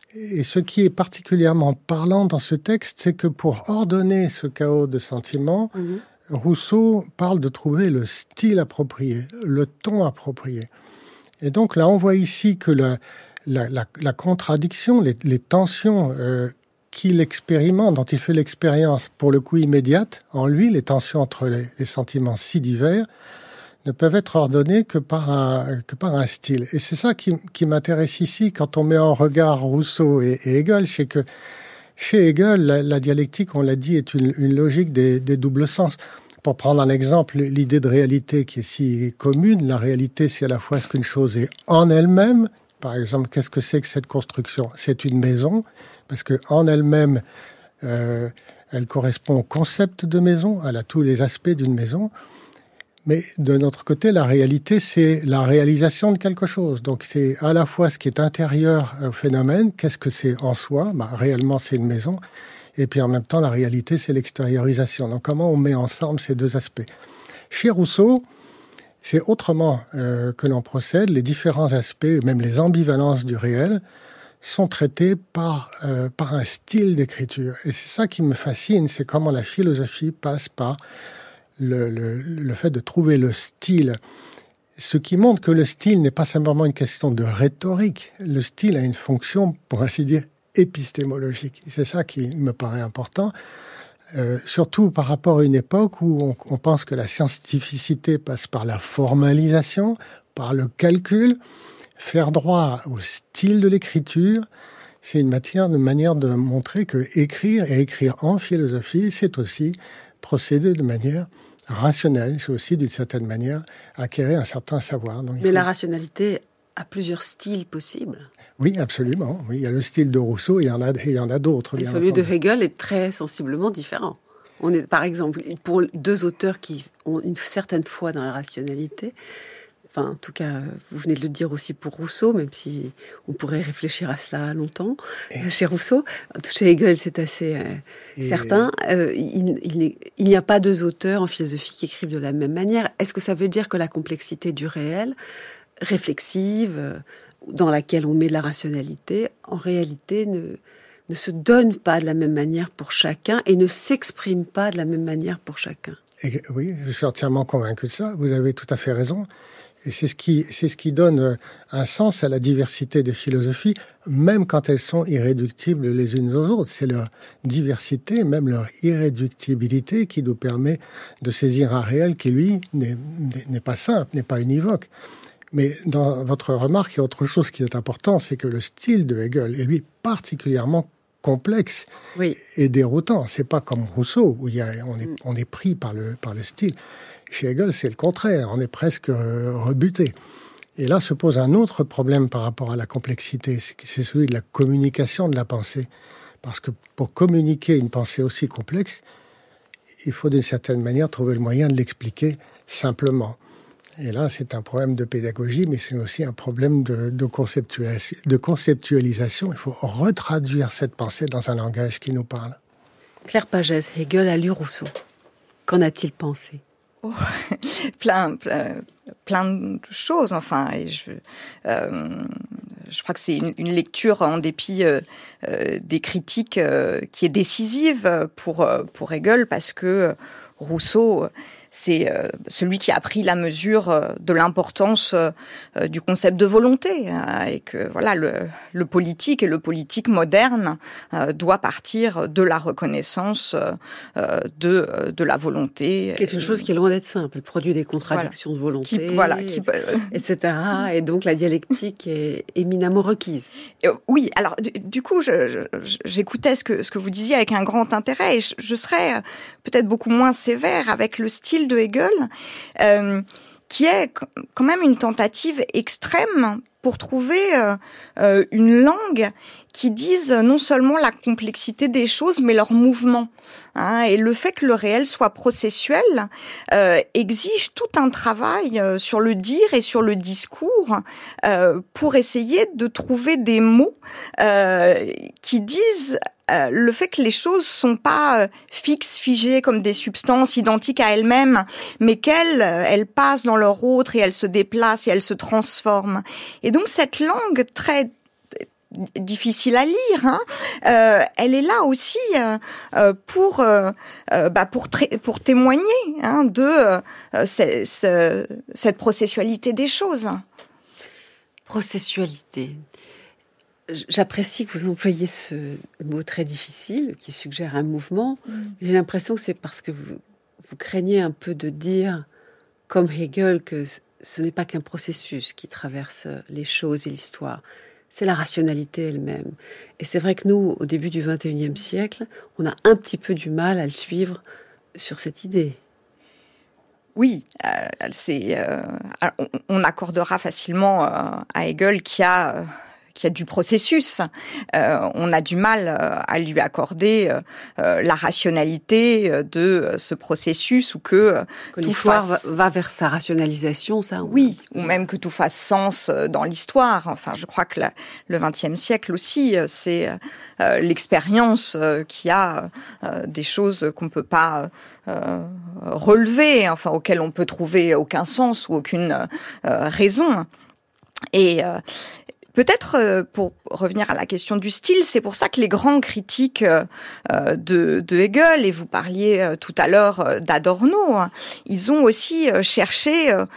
Et ce qui est particulièrement parlant dans ce texte, c'est que pour ordonner ce chaos de sentiments, mmh. Rousseau parle de trouver le style approprié, le ton approprié. Et donc là, on voit ici que la, la, la, la contradiction, les, les tensions euh, qu'il expérimente, dont il fait l'expérience pour le coup immédiate, en lui, les tensions entre les, les sentiments si divers, ne peuvent être ordonnées que par un, que par un style. Et c'est ça qui, qui m'intéresse ici, quand on met en regard Rousseau et, et Hegel, c'est que chez Hegel, la, la dialectique, on l'a dit, est une, une logique des, des doubles sens. Pour prendre un exemple, l'idée de réalité qui est si commune, la réalité, c'est à la fois ce qu'une chose est en elle-même. Par exemple, qu'est-ce que c'est que cette construction ? C'est une maison, parce qu'en elle-même, euh, elle correspond au concept de maison, elle a tous les aspects d'une maison. Mais de notre côté, la réalité, c'est la réalisation de quelque chose. Donc, c'est à la fois ce qui est intérieur au phénomène, qu'est-ce que c'est en soi ? Bah, réellement, c'est une maison. Et puis, en même temps, la réalité, c'est l'extériorisation. Donc, comment on met ensemble ces deux aspects ? Chez Rousseau, c'est autrement euh, que l'on procède. Les différents aspects, même les ambivalences du réel, sont traités par, euh, par un style d'écriture. Et c'est ça qui me fascine, c'est comment la philosophie passe par Le, le, le fait de trouver le style, ce qui montre que le style n'est pas simplement une question de rhétorique. Le style a une fonction, pour ainsi dire, épistémologique. C'est ça qui me paraît important, euh, surtout par rapport à une époque où on, on pense que la scientificité passe par la formalisation, par le calcul. Faire droit au style de l'écriture, c'est une matière, une manière de montrer que écrire et écrire en philosophie, c'est aussi procéder de manière rationnelle, c'est aussi d'une certaine manière acquérir un certain savoir. Donc, Mais faut... la rationalité a plusieurs styles possibles. Oui, absolument. Oui, il y a le style de Rousseau, il y en a, il y en a d'autres. Et celui entendu. de Hegel est très sensiblement différent. On est, par exemple, pour deux auteurs qui ont une certaine foi dans la rationalité, enfin, en tout cas, vous venez de le dire aussi pour Rousseau, même si on pourrait réfléchir à cela longtemps. Et... Chez Rousseau, chez Hegel, c'est assez euh, et... certain. Euh, il, il, il n'y a pas deux auteurs en philosophie qui écrivent de la même manière. Est-ce que ça veut dire que la complexité du réel, réflexive, euh, dans laquelle on met de la rationalité, en réalité ne, ne se donne pas de la même manière pour chacun et ne s'exprime pas de la même manière pour chacun ? Et, oui, je suis entièrement convaincu de ça. Vous avez tout à fait raison. Et c'est ce qui, c'est ce qui donne un sens à la diversité des philosophies, même quand elles sont irréductibles les unes aux autres. C'est leur diversité, même leur irréductibilité, qui nous permet de saisir un réel qui, lui, n'est, n'est pas simple, n'est pas univoque. Mais dans votre remarque, il y a autre chose qui est important, c'est que le style de Hegel est, lui, particulièrement complexe oui. et déroutant. C'est pas comme Rousseau, où il y a, on, est, on est pris par le, par le style. Chez Hegel, c'est le contraire, on est presque rebuté. Et là se pose un autre problème par rapport à la complexité, c'est celui de la communication de la pensée. Parce que pour communiquer une pensée aussi complexe, il faut d'une certaine manière trouver le moyen de l'expliquer simplement. Et là, c'est un problème de pédagogie, mais c'est aussi un problème de, de, conceptualis- de conceptualisation. Il faut retraduire cette pensée dans un langage qui nous parle. Claire Pagès, Hegel a lu Rousseau. Qu'en a-t-il pensé ? Oh, plein, plein, plein de choses, enfin, et je, euh, je crois que c'est une, une lecture en dépit euh, euh, des critiques euh, qui est décisive pour, pour Hegel, parce que Rousseau, c'est euh, celui qui a pris la mesure euh, de l'importance euh, du concept de volonté, hein, et que voilà, le, le politique et le politique moderne euh, doit partir de la reconnaissance euh, de, de la volonté. Qui est une chose qui est loin d'être simple. Elle produit des contradictions voilà. de volonté, qui, voilà, qui, et cetera. Et donc la dialectique est éminemment requise. Oui, alors du, du coup, je, je, j'écoutais ce que, ce que vous disiez avec un grand intérêt, et je, je serais peut-être beaucoup moins sévère avec le style de Hegel, euh, qui est quand même une tentative extrême pour trouver euh, euh, une langue qui dise non seulement la complexité des choses, mais leur mouvement. Hein, et le fait que le réel soit processuel euh, exige tout un travail euh, sur le dire et sur le discours euh, pour essayer de trouver des mots euh, qui disent euh, le fait que les choses sont pas euh, fixes, figées comme des substances identiques à elles-mêmes, mais qu'elles euh, elles passent dans leur autre et elles se déplacent et elles se transforment. Et donc cette langue très difficile à lire, hein, euh, elle est là aussi euh, pour euh, bah, pour tra- pour témoigner hein, de euh, c- c- cette processualité des choses. Processualité. J'apprécie que vous employiez ce mot très difficile qui suggère un mouvement. Mmh. J'ai l'impression que c'est parce que vous, vous craignez un peu de dire, comme Hegel, que ce n'est pas qu'un processus qui traverse les choses et l'histoire. C'est la rationalité elle-même. Et c'est vrai que nous, au début du vingt et unième siècle, on a un petit peu du mal à le suivre sur cette idée. Oui, euh, c'est, euh, on, on accordera facilement euh, à Hegel qui a... Euh, qu'il y a du processus. Euh, on a du mal à lui accorder euh, la rationalité de ce processus ou que, que tout l'histoire fasse... va, va vers sa rationalisation, ça. Oui, ou même que tout fasse sens dans l'histoire. Enfin, je crois que la, le vingtième siècle aussi, c'est euh, l'expérience qui a euh, des choses qu'on ne peut pas euh, relever, enfin, auxquelles on ne peut trouver aucun sens ou aucune euh, raison. Et euh, peut-être, euh, pour revenir à la question du style, c'est pour ça que les grands critiques euh, de, de Hegel, et vous parliez euh, tout à l'heure euh, d'Adorno, hein, ils ont aussi euh, cherché euh,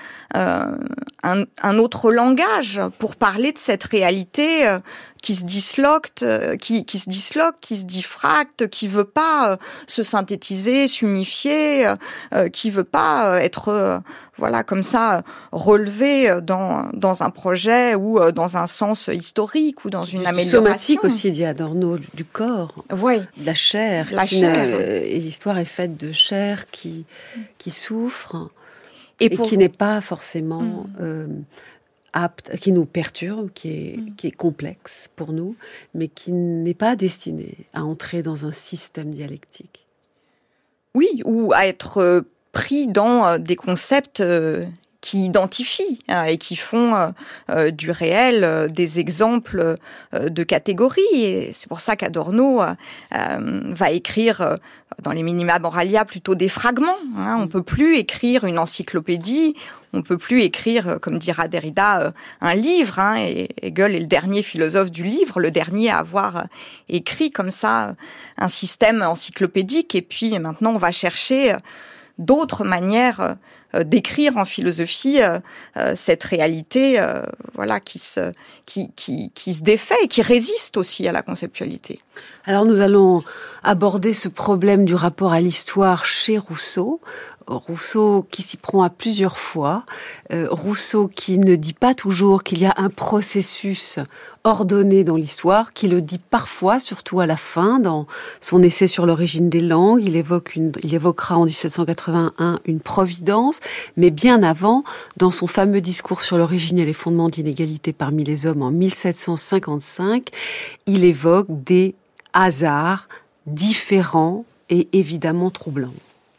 un, un autre langage pour parler de cette réalité euh, qui se disloque, euh, qui, qui se disloque, qui se diffracte, qui veut pas euh, se synthétiser, s'unifier, euh, qui veut pas euh, être, euh, voilà, comme ça, relevé dans dans un projet ou euh, dans un sens historique ou dans une amélioration. Somatique aussi, dit Adorno, du corps, oui. de la chair. La chair. Et l'histoire est faite de chair qui qui souffre et, et pour... qui n'est pas forcément mmh. euh, apte, qui nous perturbe, qui est, mmh. qui est complexe pour nous, mais qui n'est pas destiné à entrer dans un système dialectique. Oui, ou à être pris dans des concepts qui identifient hein, et qui font euh, du réel euh, des exemples euh, de catégories. Et c'est pour ça qu'Adorno euh, va écrire euh, dans les Minima Moralia plutôt des fragments. Hein. On peut plus écrire une encyclopédie, on peut plus écrire, comme dira Derrida, euh, un livre. Hein. Et Hegel est le dernier philosophe du livre, le dernier à avoir écrit comme ça un système encyclopédique. Et puis maintenant, on va chercher d'autres manières euh, d'écrire en philosophie euh, euh, cette réalité euh, voilà, qui, se, qui, qui, qui se défait et qui résiste aussi à la conceptualité. Alors nous allons aborder ce problème du rapport à l'histoire chez Rousseau. Rousseau qui s'y prend à plusieurs fois, euh, Rousseau qui ne dit pas toujours qu'il y a un processus ordonné dans l'histoire, qui le dit parfois, surtout à la fin, dans son essai sur l'origine des langues, il évoque une, il évoquera en dix-sept cent quatre-vingt-un une providence, mais bien avant, dans son fameux discours sur l'origine et les fondements d'inégalité parmi les hommes en mille sept cent cinquante-cinq, il évoque des hasards différents et évidemment troublants.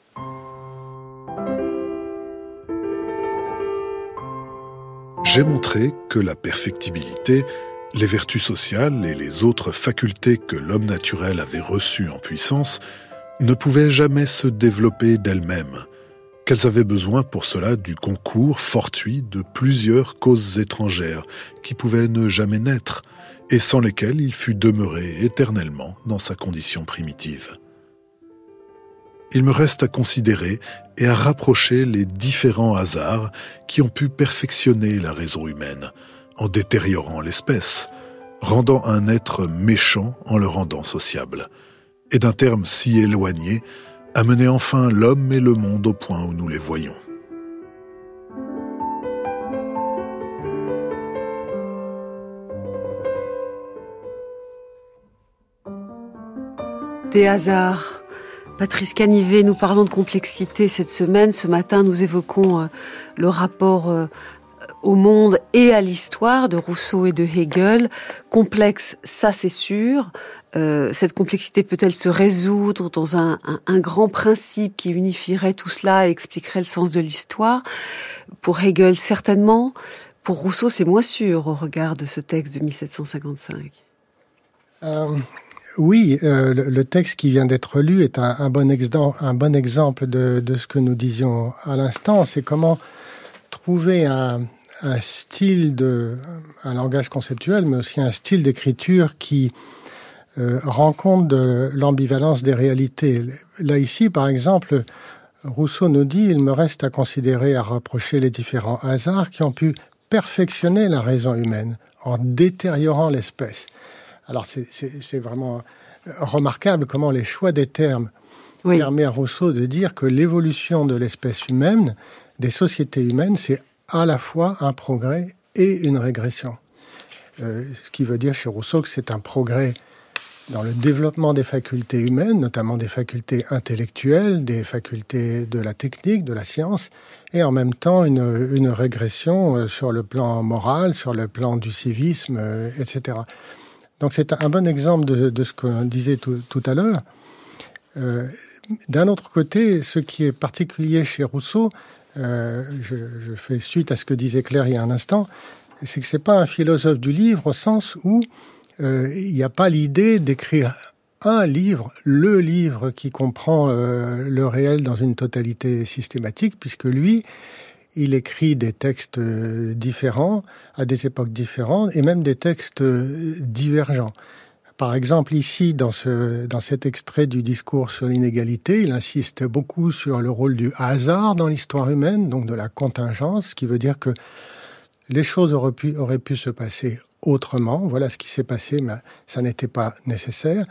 J'ai montré que la perfectibilité, les vertus sociales et les autres facultés que l'homme naturel avait reçues en puissance ne pouvaient jamais se développer d'elles-mêmes, qu'elles avaient besoin pour cela du concours fortuit de plusieurs causes étrangères qui pouvaient ne jamais naître et sans lesquelles il fut demeuré éternellement dans sa condition primitive. Il me reste à considérer et à rapprocher les différents hasards qui ont pu perfectionner la raison humaine, en détériorant l'espèce, rendant un être méchant en le rendant sociable, et d'un terme si éloigné, amener enfin l'homme et le monde au point où nous les voyons. Des hasards. Patrice Canivet, nous parlons de complexité cette semaine. Ce matin, nous évoquons euh, le rapport euh, au monde et à l'histoire de Rousseau et de Hegel. Complexe, ça c'est sûr. Euh, cette complexité peut-elle se résoudre dans un, un, un grand principe qui unifierait tout cela et expliquerait le sens de l'histoire? Pour Hegel, certainement. Pour Rousseau, c'est moins sûr au regard de ce texte de mille sept cent cinquante-cinq. Euh... Oui, euh, le, le texte qui vient d'être lu est un, un, bon, exem- un bon exemple de, de ce que nous disions à l'instant. C'est comment trouver un, un style de, un langage conceptuel, mais aussi un style d'écriture qui euh, rend compte de l'ambivalence des réalités. Là, ici, par exemple, Rousseau nous dit « Il me reste à considérer, à rapprocher les différents hasards qui ont pu perfectionner la raison humaine en détériorant l'espèce. » Alors, c'est, c'est, c'est vraiment remarquable comment les choix des termes oui. permettent à Rousseau de dire que l'évolution de l'espèce humaine, des sociétés humaines, c'est à la fois un progrès et une régression. Euh, ce qui veut dire chez Rousseau que c'est un progrès dans le développement des facultés humaines, notamment des facultés intellectuelles, des facultés de la technique, de la science, et en même temps une, une régression sur le plan moral, sur le plan du civisme, et cetera. Donc c'est un bon exemple de, de ce qu'on disait tout, tout à l'heure. Euh, d'un autre côté, ce qui est particulier chez Rousseau, euh, je, je fais suite à ce que disait Claire il y a un instant, c'est que c'est pas un philosophe du livre au sens où Euh, il n'y a pas l'idée d'écrire un livre, le livre qui comprend euh, le réel dans une totalité systématique, puisque lui, il écrit des textes euh, différents, à des époques différentes, et même des textes euh, divergents. Par exemple, ici, dans, ce, dans cet extrait du discours sur l'inégalité, il insiste beaucoup sur le rôle du hasard dans l'histoire humaine, donc de la contingence, ce qui veut dire que les choses auraient pu, auraient pu se passer autrement. Voilà ce qui s'est passé, mais ça n'était pas nécessaire.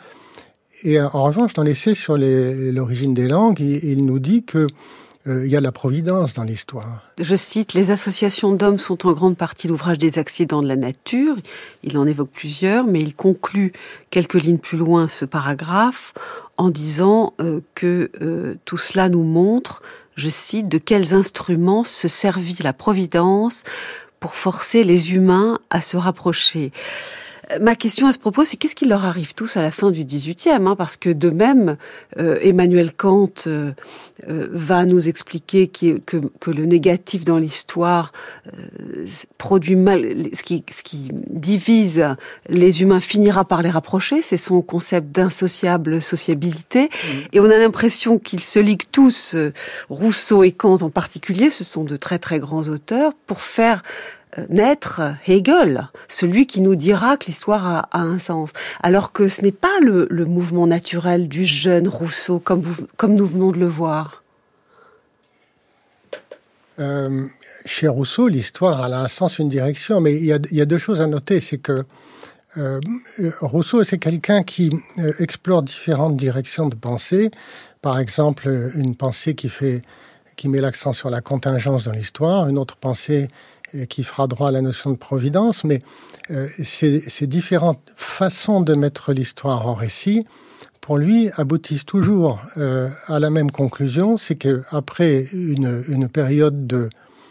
Et en revanche, dans l'essai sur les, l'origine des langues, il, il nous dit que euh, il y a de la providence dans l'histoire. Je cite, « Les associations d'hommes sont en grande partie l'ouvrage des accidents de la nature ». Il en évoque plusieurs, mais il conclut quelques lignes plus loin ce paragraphe en disant euh, que euh, tout cela nous montre, je cite, « de quels instruments se servit la providence pour forcer les humains à se rapprocher ». Ma question à ce propos, c'est qu'est-ce qui leur arrive tous à la fin du dix-huitième, hein, parce que de même, euh, Emmanuel Kant euh, euh, va nous expliquer que, que, que le négatif dans l'histoire euh, produit mal, ce qui, ce qui divise les humains finira par les rapprocher, c'est son concept d'insociable sociabilité, mmh. et on a l'impression qu'ils se liguent tous, euh, Rousseau et Kant en particulier, ce sont de très très grands auteurs, pour faire naître Hegel, celui qui nous dira que l'histoire a, a un sens. Alors que ce n'est pas le, le mouvement naturel du jeune Rousseau, comme, vous, comme nous venons de le voir. Euh, chez Rousseau, l'histoire elle a un sens, une direction, mais il y a, il y a deux choses à noter. C'est que euh, Rousseau, c'est quelqu'un qui euh, explore différentes directions de pensée. Par exemple, une pensée qui, fait, qui met l'accent sur la contingence dans l'histoire, une autre pensée qui fera droit à la notion de providence, mais euh, ces, ces différentes façons de mettre l'histoire en récit, pour lui, aboutissent toujours euh, à la même conclusion, c'est qu'après une, une période de,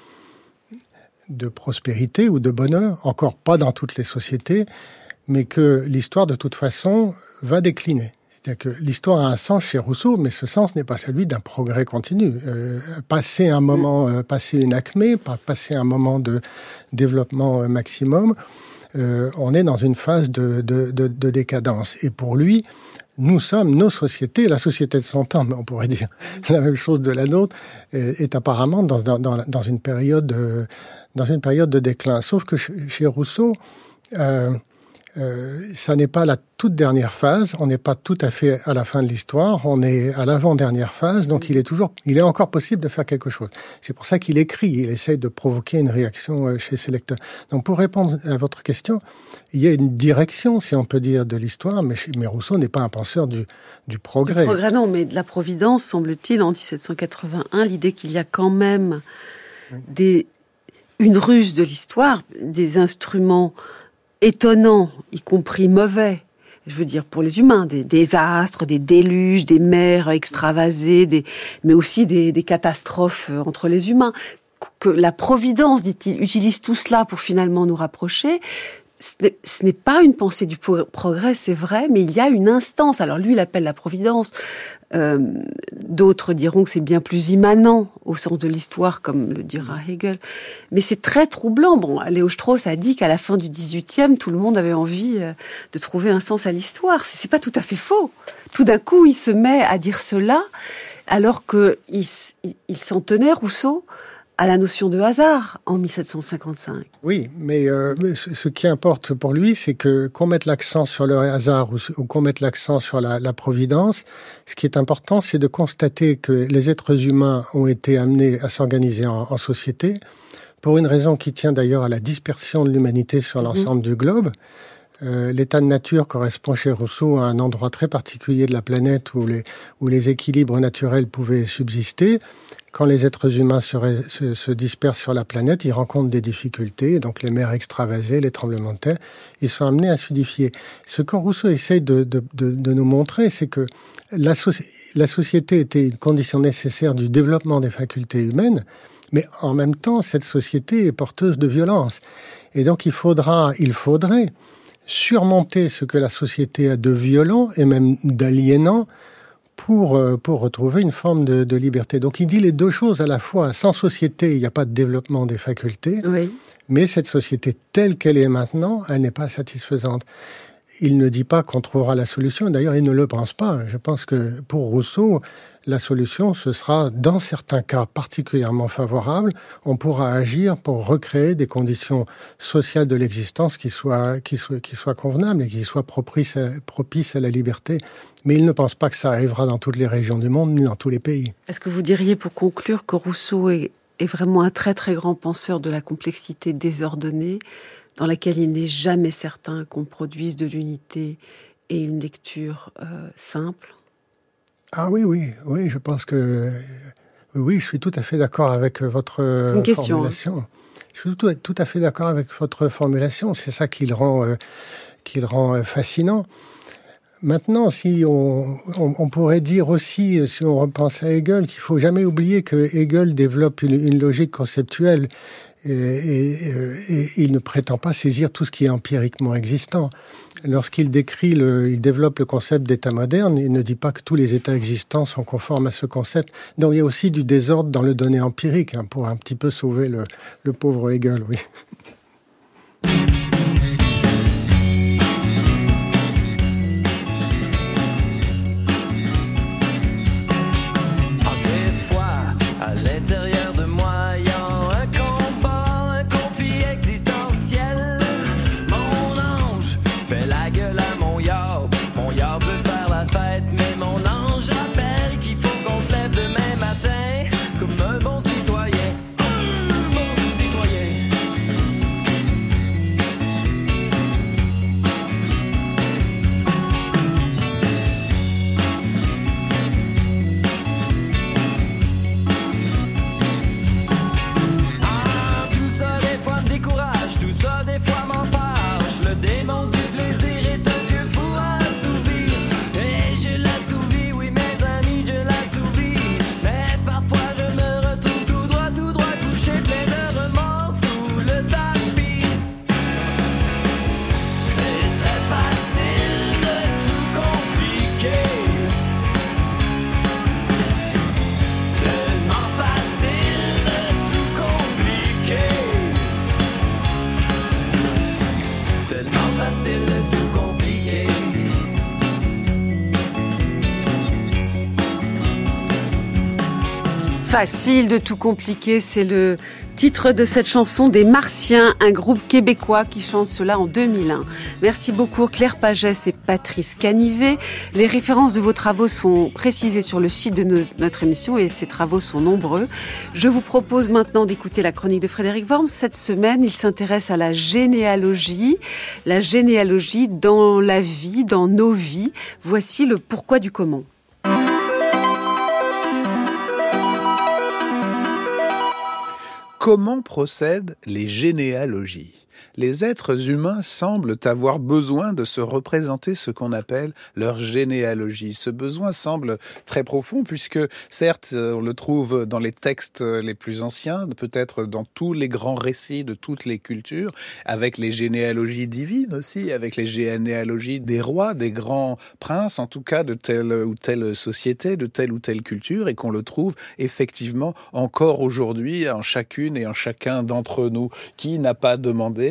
de prospérité ou de bonheur, encore pas dans toutes les sociétés, mais que l'histoire, de toute façon, va décliner. C'est-à-dire que l'histoire a un sens chez Rousseau, mais ce sens n'est pas celui d'un progrès continu. Euh, passer un moment, euh, passer une acmé, passer un moment de développement maximum, euh, on est dans une phase de, de, de, de décadence. Et pour lui, nous sommes, nos sociétés, la société de son temps, mais on pourrait dire la même chose de la nôtre, est, est apparemment dans, dans, dans, dans, une période, euh, dans une période de déclin. Sauf que chez Rousseau, euh, Euh, ça n'est pas la toute dernière phase, on n'est pas tout à fait à la fin de l'histoire, on est à l'avant-dernière phase, donc il est toujours, il est encore possible de faire quelque chose. C'est pour ça qu'il écrit, il essaie de provoquer une réaction chez ses lecteurs. Donc pour répondre à votre question, il y a une direction, si on peut dire, de l'histoire, mais, mais Rousseau n'est pas un penseur du, du progrès. Du progrès, non, mais de la providence, semble-t-il, en dix-sept cent quatre-vingt-un, l'idée qu'il y a quand même des, une ruse de l'histoire, des instruments étonnant, y compris mauvais, je veux dire pour les humains, des désastres, des déluges, des mers extravasées, des, mais aussi des, des catastrophes entre les humains. Que la providence, dit-il, utilise tout cela pour finalement nous rapprocher. Ce n'est pas une pensée du progrès, c'est vrai, mais il y a une instance. Alors lui, il appelle la providence. Euh, d'autres diront que c'est bien plus immanent au sens de l'histoire, comme le dira Hegel. Mais c'est très troublant. Bon, Léo Strauss a dit qu'à la fin du dix-huitième, tout le monde avait envie de trouver un sens à l'histoire. C'est, c'est pas tout à fait faux. Tout d'un coup, il se met à dire cela, alors qu'il il, il s'en tenait, Rousseau, à la notion de hasard en mille sept cent cinquante-cinq. Oui, mais euh, ce qui importe pour lui, c'est que qu'on mette l'accent sur le hasard ou, ou qu'on mette l'accent sur la, la providence. Ce qui est important, c'est de constater que les êtres humains ont été amenés à s'organiser en, en société pour une raison qui tient d'ailleurs à la dispersion de l'humanité sur l'ensemble mmh. du globe. Euh, l'état de nature correspond chez Rousseau à un endroit très particulier de la planète où les, où les équilibres naturels pouvaient subsister. Quand les êtres humains se, se, se dispersent sur la planète, ils rencontrent des difficultés, donc les mers extravasées, les tremblements de terre, ils sont amenés à s'unifier. Ce que Rousseau essaye de, de, de, de nous montrer, c'est que la, soci- la société était une condition nécessaire du développement des facultés humaines, mais en même temps, cette société est porteuse de violence. Et donc il faudra, il faudrait surmonter ce que la société a de violent et même d'aliénant pour, pour retrouver une forme de, de liberté. Donc il dit les deux choses à la fois. Sans société, il n'y a pas de développement des facultés, oui. mais cette société telle qu'elle est maintenant, elle n'est pas satisfaisante. Il ne dit pas qu'on trouvera la solution, d'ailleurs il ne le pense pas. Je pense que pour Rousseau, la solution, ce sera, dans certains cas particulièrement favorables, on pourra agir pour recréer des conditions sociales de l'existence qui soient, qui soient, qui soient convenables et qui soient propices à, propices à la liberté. Mais il ne pense pas que ça arrivera dans toutes les régions du monde, ni dans tous les pays. Est-ce que vous diriez, pour conclure, que Rousseau est, est vraiment un très très grand penseur de la complexité désordonnée, dans laquelle il n'est jamais certain qu'on produise de l'unité et une lecture euh, simple ? Ah oui, oui, oui, je pense que... Oui, je suis tout à fait d'accord avec votre C'est une question, formulation. Hein. Je suis tout, tout à fait d'accord avec votre formulation. C'est ça qui le rend, euh, qui le rend euh, fascinant. Maintenant, si on, on, on pourrait dire aussi, si on repense à Hegel, qu'il ne faut jamais oublier que Hegel développe une, une logique conceptuelle et, et, et, et il ne prétend pas saisir tout ce qui est empiriquement existant. Lorsqu'il décrit, le, il développe le concept d'état moderne, il ne dit pas que tous les états existants sont conformes à ce concept. Donc il y a aussi du désordre dans le donné empirique, hein, pour un petit peu sauver le, le pauvre Hegel, oui. Facile de tout compliquer, c'est le titre de cette chanson des Martiens, un groupe québécois qui chante cela en deux mille un. Merci beaucoup Claire Pagès et Patrice Canivet. Les références de vos travaux sont précisées sur le site de no- notre émission et ces travaux sont nombreux. Je vous propose maintenant d'écouter la chronique de Frédéric Worms. Cette semaine, il s'intéresse à la généalogie, la généalogie dans la vie, dans nos vies. Voici le pourquoi du comment. Comment procèdent les généalogies ? Les êtres humains semblent avoir besoin de se représenter ce qu'on appelle leur généalogie. Ce besoin semble très profond puisque, certes, on le trouve dans les textes les plus anciens, peut-être dans tous les grands récits de toutes les cultures, avec les généalogies divines aussi, avec les généalogies des rois, des grands princes, en tout cas de telle ou telle société, de telle ou telle culture, et qu'on le trouve effectivement encore aujourd'hui en chacune et en chacun d'entre nous. Qui n'a pas demandé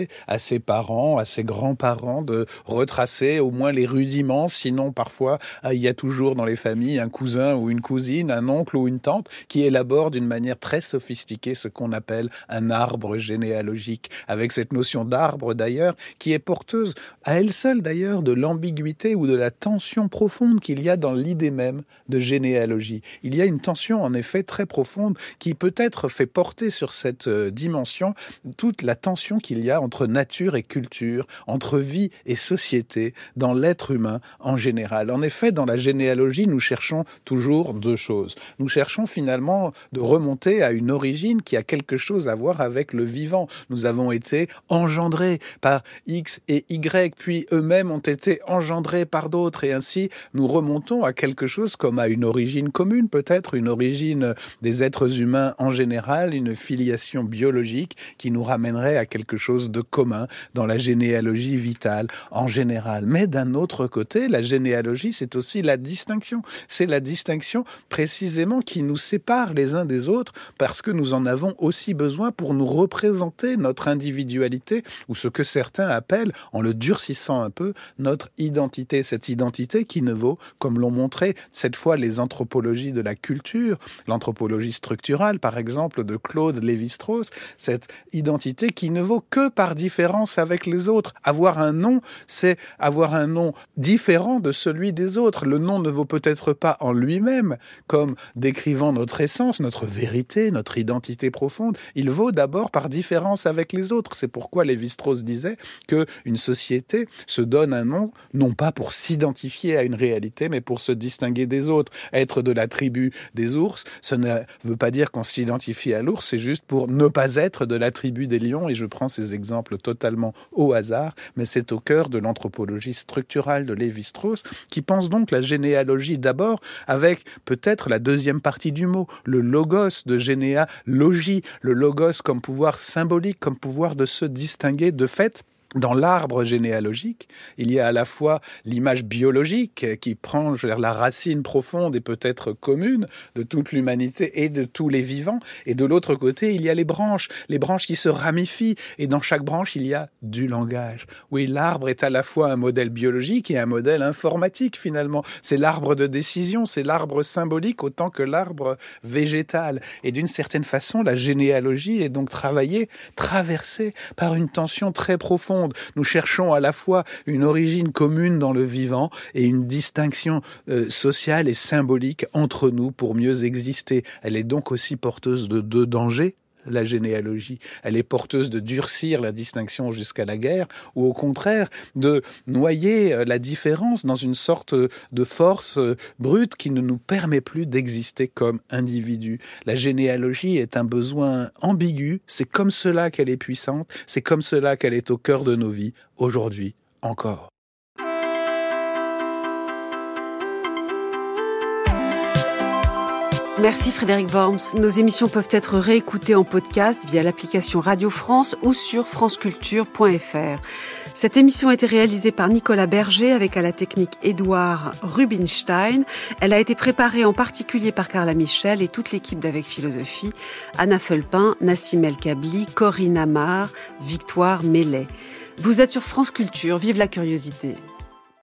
demander à ses parents, à ses grands-parents de retracer au moins les rudiments, sinon parfois il y a toujours dans les familles un cousin ou une cousine, un oncle ou une tante qui élabore d'une manière très sophistiquée ce qu'on appelle un arbre généalogique, avec cette notion d'arbre d'ailleurs qui est porteuse à elle seule d'ailleurs de l'ambiguïté ou de la tension profonde qu'il y a dans l'idée même de généalogie. Il y a une tension en effet très profonde qui peut-être fait porter sur cette dimension toute la tension qu'il y a entre nature et culture, entre vie et société, dans l'être humain en général. En effet, dans la généalogie, nous cherchons toujours deux choses. Nous cherchons finalement de remonter à une origine qui a quelque chose à voir avec le vivant. Nous avons été engendrés par X et Y, puis eux-mêmes ont été engendrés par d'autres, et ainsi nous remontons à quelque chose comme à une origine commune, peut-être une origine des êtres humains en général, une filiation biologique qui nous ramènerait à quelque chose de commun dans la généalogie vitale en général. Mais d'un autre côté, la généalogie, c'est aussi la distinction. C'est la distinction précisément qui nous sépare les uns des autres parce que nous en avons aussi besoin pour nous représenter notre individualité ou ce que certains appellent, en le durcissant un peu, notre identité. Cette identité qui ne vaut, comme l'ont montré cette fois les anthropologies de la culture, l'anthropologie structurale par exemple de Claude Lévi-Strauss, cette identité qui ne vaut que par différence avec les autres. Avoir un nom, c'est avoir un nom différent de celui des autres. Le nom ne vaut peut-être pas en lui-même comme décrivant notre essence, notre vérité, notre identité profonde. Il vaut d'abord par différence avec les autres. C'est pourquoi Lévi-Strauss disait qu'une société se donne un nom, non pas pour s'identifier à une réalité, mais pour se distinguer des autres. Être de la tribu des ours, ce ne veut pas dire qu'on s'identifie à l'ours, c'est juste pour ne pas être de la tribu des lions, et je prends ces exemples totalement au hasard, mais c'est au cœur de l'anthropologie structurale de Lévi-Strauss, qui pense donc la généalogie d'abord avec peut-être la deuxième partie du mot, le logos de généalogie, le logos comme pouvoir symbolique, comme pouvoir de se distinguer de fait. Dans l'arbre généalogique, il y a à la fois l'image biologique qui prend je veux dire, la racine profonde et peut-être commune de toute l'humanité et de tous les vivants. Et de l'autre côté, il y a les branches, les branches qui se ramifient. Et dans chaque branche, il y a du langage. Oui, l'arbre est à la fois un modèle biologique et un modèle informatique finalement. C'est l'arbre de décision, c'est l'arbre symbolique autant que l'arbre végétal. Et d'une certaine façon, la généalogie est donc travaillée, traversée par une tension très profonde. Nous cherchons à la fois une origine commune dans le vivant et une distinction euh, sociale et symbolique entre nous pour mieux exister. Elle est donc aussi porteuse de deux dangers. La généalogie, elle est porteuse de durcir la distinction jusqu'à la guerre ou au contraire de noyer la différence dans une sorte de force brute qui ne nous permet plus d'exister comme individus. La généalogie est un besoin ambigu, c'est comme cela qu'elle est puissante, c'est comme cela qu'elle est au cœur de nos vies, aujourd'hui encore. Merci Frédéric Worms. Nos émissions peuvent être réécoutées en podcast via l'application Radio France ou sur franceculture point f r. Cette émission a été réalisée par Nicolas Berger avec à la technique Édouard Rubinstein. Elle a été préparée en particulier par Carla Michel et toute l'équipe d'Avec Philosophie, Anna Felpin, Nassim El Kabli, Corinne Amar, Victoire Mellet. Vous êtes sur France Culture, vive la curiosité.